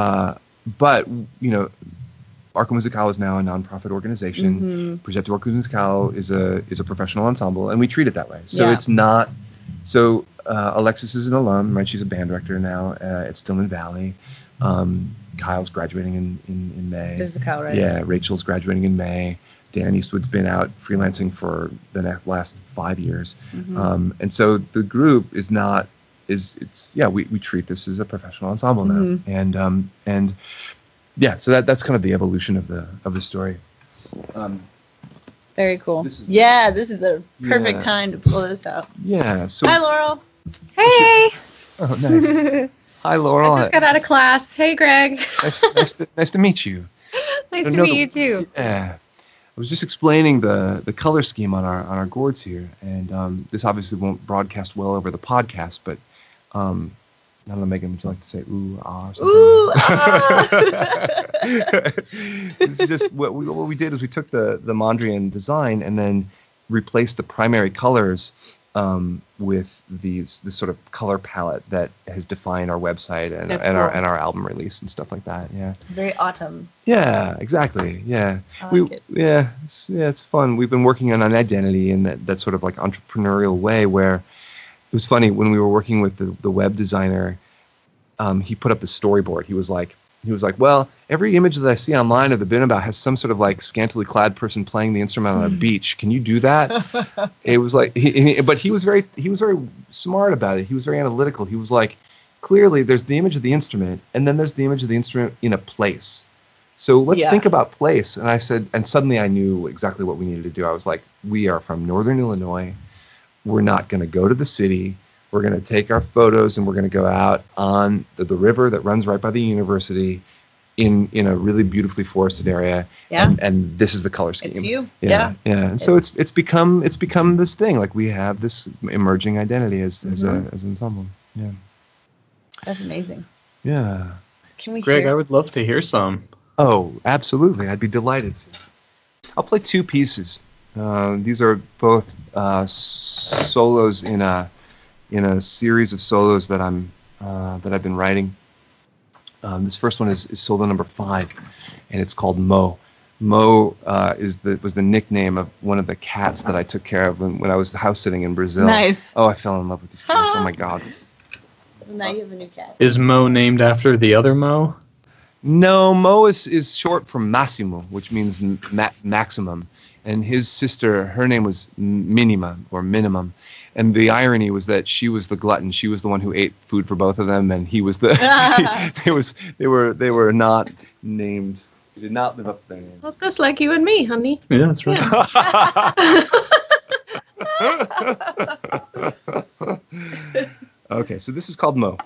Speaker 4: Orca Musicale is now a nonprofit organization. Progetto Orca Musicale is a professional ensemble, and we treat it that way. So it's not. So Alexis is an alum, right? She's a band director now at Stillman Valley. Kyle's graduating in May.
Speaker 2: This is Kyle, right?
Speaker 4: Yeah, Rachel's graduating in May. Dan Eastwood's been out freelancing for the last 5 years.
Speaker 2: Mm-hmm.
Speaker 4: And so the group is not, we treat this as a professional ensemble now.
Speaker 2: Mm-hmm.
Speaker 4: And yeah, so that's kind of the evolution of the story.
Speaker 2: Very cool.
Speaker 4: This is
Speaker 2: this is a perfect
Speaker 4: Yeah.
Speaker 2: time to pull this out.
Speaker 4: Yeah. So,
Speaker 2: Hi, Laurel.
Speaker 5: Hey,
Speaker 4: oh, nice. Hi, Laurel.
Speaker 5: I just got out of class. Hey, Greg.
Speaker 4: Nice to meet you.
Speaker 5: Nice
Speaker 4: I
Speaker 5: to
Speaker 4: know
Speaker 5: meet you too.
Speaker 4: Yeah. I was just explaining the color scheme on our gourds here, and this obviously won't broadcast well over the podcast, but I don't know, Megan, would you like to say ooh, ah, or something?
Speaker 2: Ooh, ah.
Speaker 4: This is just what we did is we took the Mondrian design and then replaced the primary colors with this sort of color palette that has defined our website and
Speaker 2: That's
Speaker 4: our
Speaker 2: cool.
Speaker 4: and our album release and stuff like that. Yeah.
Speaker 2: Very autumn.
Speaker 4: Yeah, exactly. Yeah.
Speaker 2: I like it.
Speaker 4: Yeah, it's fun. We've been working on an identity in that sort of like entrepreneurial way where it was funny when we were working with the web designer. He put up the storyboard. He was like, well, every image that I see online of the Binabout has some sort of like scantily clad person playing the instrument on a beach. Can you do that? It was like, but he was very smart about it. He was very analytical. He was like, clearly there's the image of the instrument, and then there's the image of the instrument in a place. So let's think about place. And I said, and suddenly I knew exactly what we needed to do. I was like, we are from Northern Illinois. We're not going to go to the city. We're going to take our photos and we're going to go out on the river that runs right by the university in a really beautifully forested area.
Speaker 2: Yeah.
Speaker 4: And this is the color scheme.
Speaker 2: It's you.
Speaker 4: Yeah. And so it's become this thing. Like we have this emerging identity as an ensemble. Yeah.
Speaker 2: That's amazing.
Speaker 4: Yeah.
Speaker 2: Can we
Speaker 1: Greg,
Speaker 2: hear?
Speaker 1: I would love to hear some.
Speaker 4: Oh, absolutely. I'd be delighted to. I'll play two pieces. These are both solos in a series of solos that I've been writing. This first one is solo number 5, and it's called Mo. Mo was the nickname of one of the cats that I took care of when I was house sitting in Brazil.
Speaker 2: Nice.
Speaker 4: Oh, I fell in love with these cats. Oh my God.
Speaker 2: Now you have a new cat.
Speaker 1: Is Mo named after the other Mo?
Speaker 4: No, Mo is short for Massimo, which means maximum. And his sister, her name was Minima, or Minimum. And the irony was that she was the glutton. She was the one who ate food for both of them, and he was the. They were not named. They did not live up to their names.
Speaker 5: Well, just like you and me, honey.
Speaker 1: Yeah, that's right.
Speaker 4: Okay, so this is called Mo.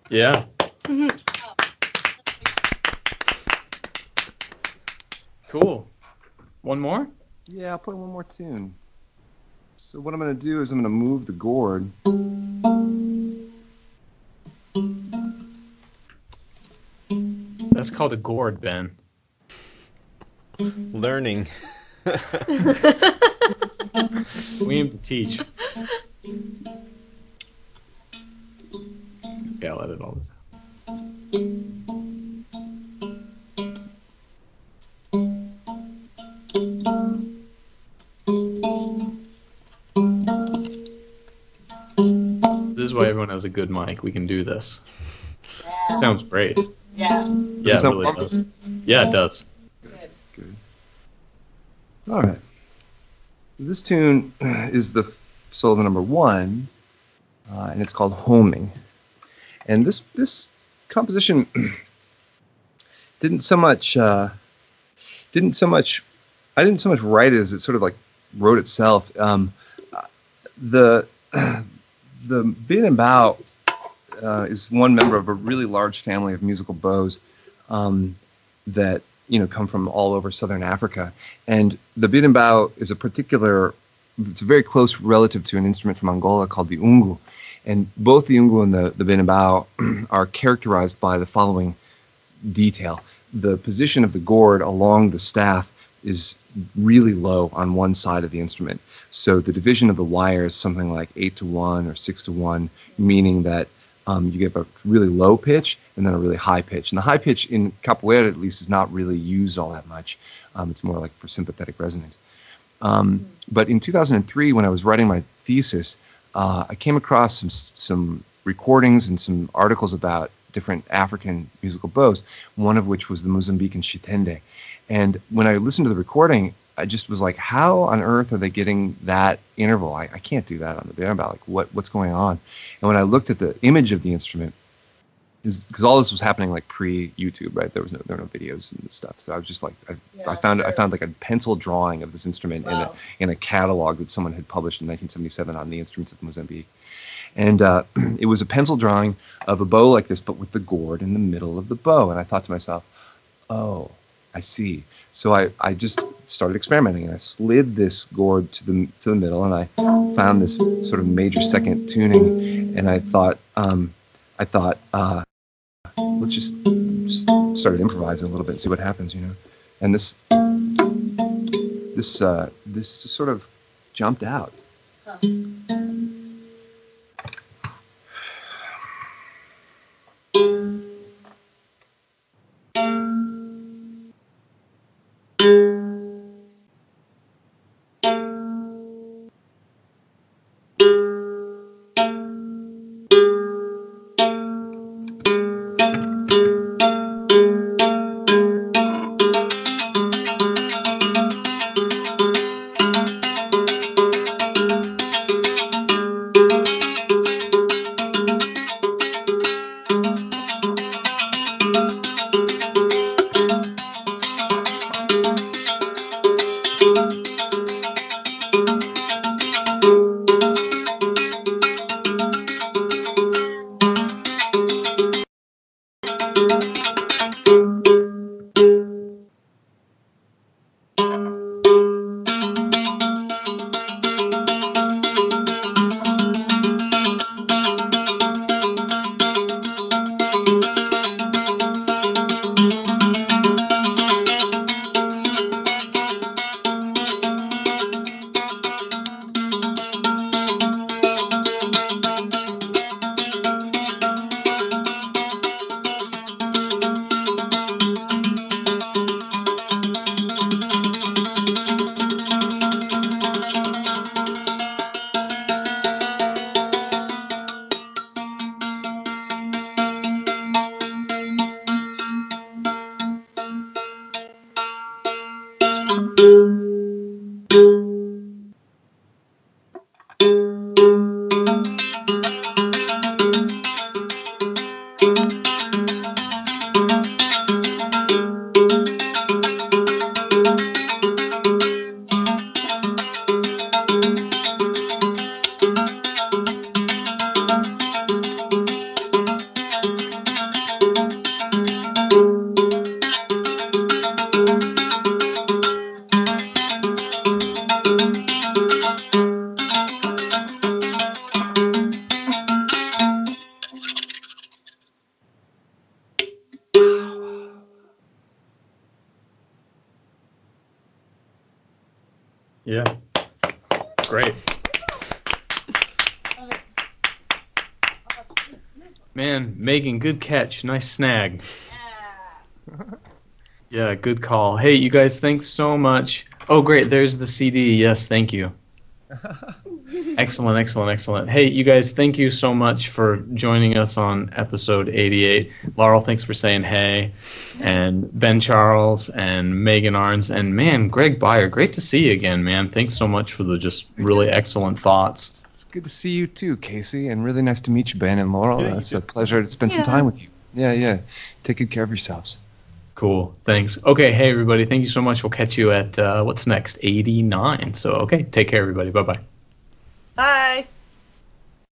Speaker 1: Yeah.
Speaker 5: Mhm.
Speaker 1: Cool. One more?
Speaker 4: Yeah, I'll play one more tune. So what I'm going to do is I'm going to move the gourd.
Speaker 1: That's called a gourd, Ben.
Speaker 3: Learning.
Speaker 1: We aim to teach. Yeah, I'll edit all this out. This is why everyone has a good mic. We can do this. It sounds great.
Speaker 2: Yeah.
Speaker 1: Yeah, it
Speaker 4: sound
Speaker 1: really
Speaker 4: pumped?
Speaker 1: does. Yeah, it does.
Speaker 4: Good. All right. This tune is the solo number 1, and it's called Homing. And this composition didn't so much I didn't so much write it as it sort of like wrote itself. The Bin and Bao is one member of a really large family of musical bows that come from all over southern Africa, and the Bin and Bao is it's a very close relative to an instrument from Angola called the ungu, and both the ungu and the Bin and Bao are characterized by the following detail. The position of the gourd along the staff is really low on one side of the instrument. So the division of the wire is something like 8-to-1 or 6-to-1, meaning that you get a really low pitch and then a really high pitch. And the high pitch in capoeira, at least, is not really used all that much. It's more like for sympathetic resonance. But in 2003, when I was writing my thesis, I came across some recordings and some articles about different African musical bows, one of which was the Mozambican chitende. And when I listened to the recording, I just was like, how on earth are they getting that interval? I can't do that on the bamboo. Like, what's going on? And when I looked at the image of the instrument, because all this was happening like pre-YouTube, right? There were no videos and stuff. So I was just like, I found like a pencil drawing of this instrument in a catalog that someone had published in 1977 on the instruments of Mozambique. And it was a pencil drawing of a bow like this, but with the gourd in the middle of the bow. And I thought to myself, oh, I see. So I just started experimenting, and I slid this gourd to the middle, and I found this sort of major second tuning, and I thought let's just started improvising a little bit and see what happens, And this sort of jumped out.
Speaker 1: Yeah. Great. Man, Megan, good catch. Nice snag. Yeah, good call. Hey, you guys, thanks so much. Oh, great. There's the CD. Yes, thank you. Excellent, excellent, excellent. Hey, you guys, thank you so much for joining us on episode 88. Laurel, thanks for saying hey. And Ben Charles and Megan Arns. And, man, Greg Beyer, great to see you again, man. Thanks so much for the just really excellent thoughts.
Speaker 4: It's good to see you too, Casey, and really nice to meet you, Ben and Laurel.
Speaker 1: Yeah,
Speaker 4: It's a pleasure to spend some time with you. Yeah. Take good care of yourselves.
Speaker 1: Cool, thanks. Okay, hey, everybody, thank you so much. We'll catch you at, what's next, 89. So, okay, take care, everybody. Bye-bye.
Speaker 2: Bye.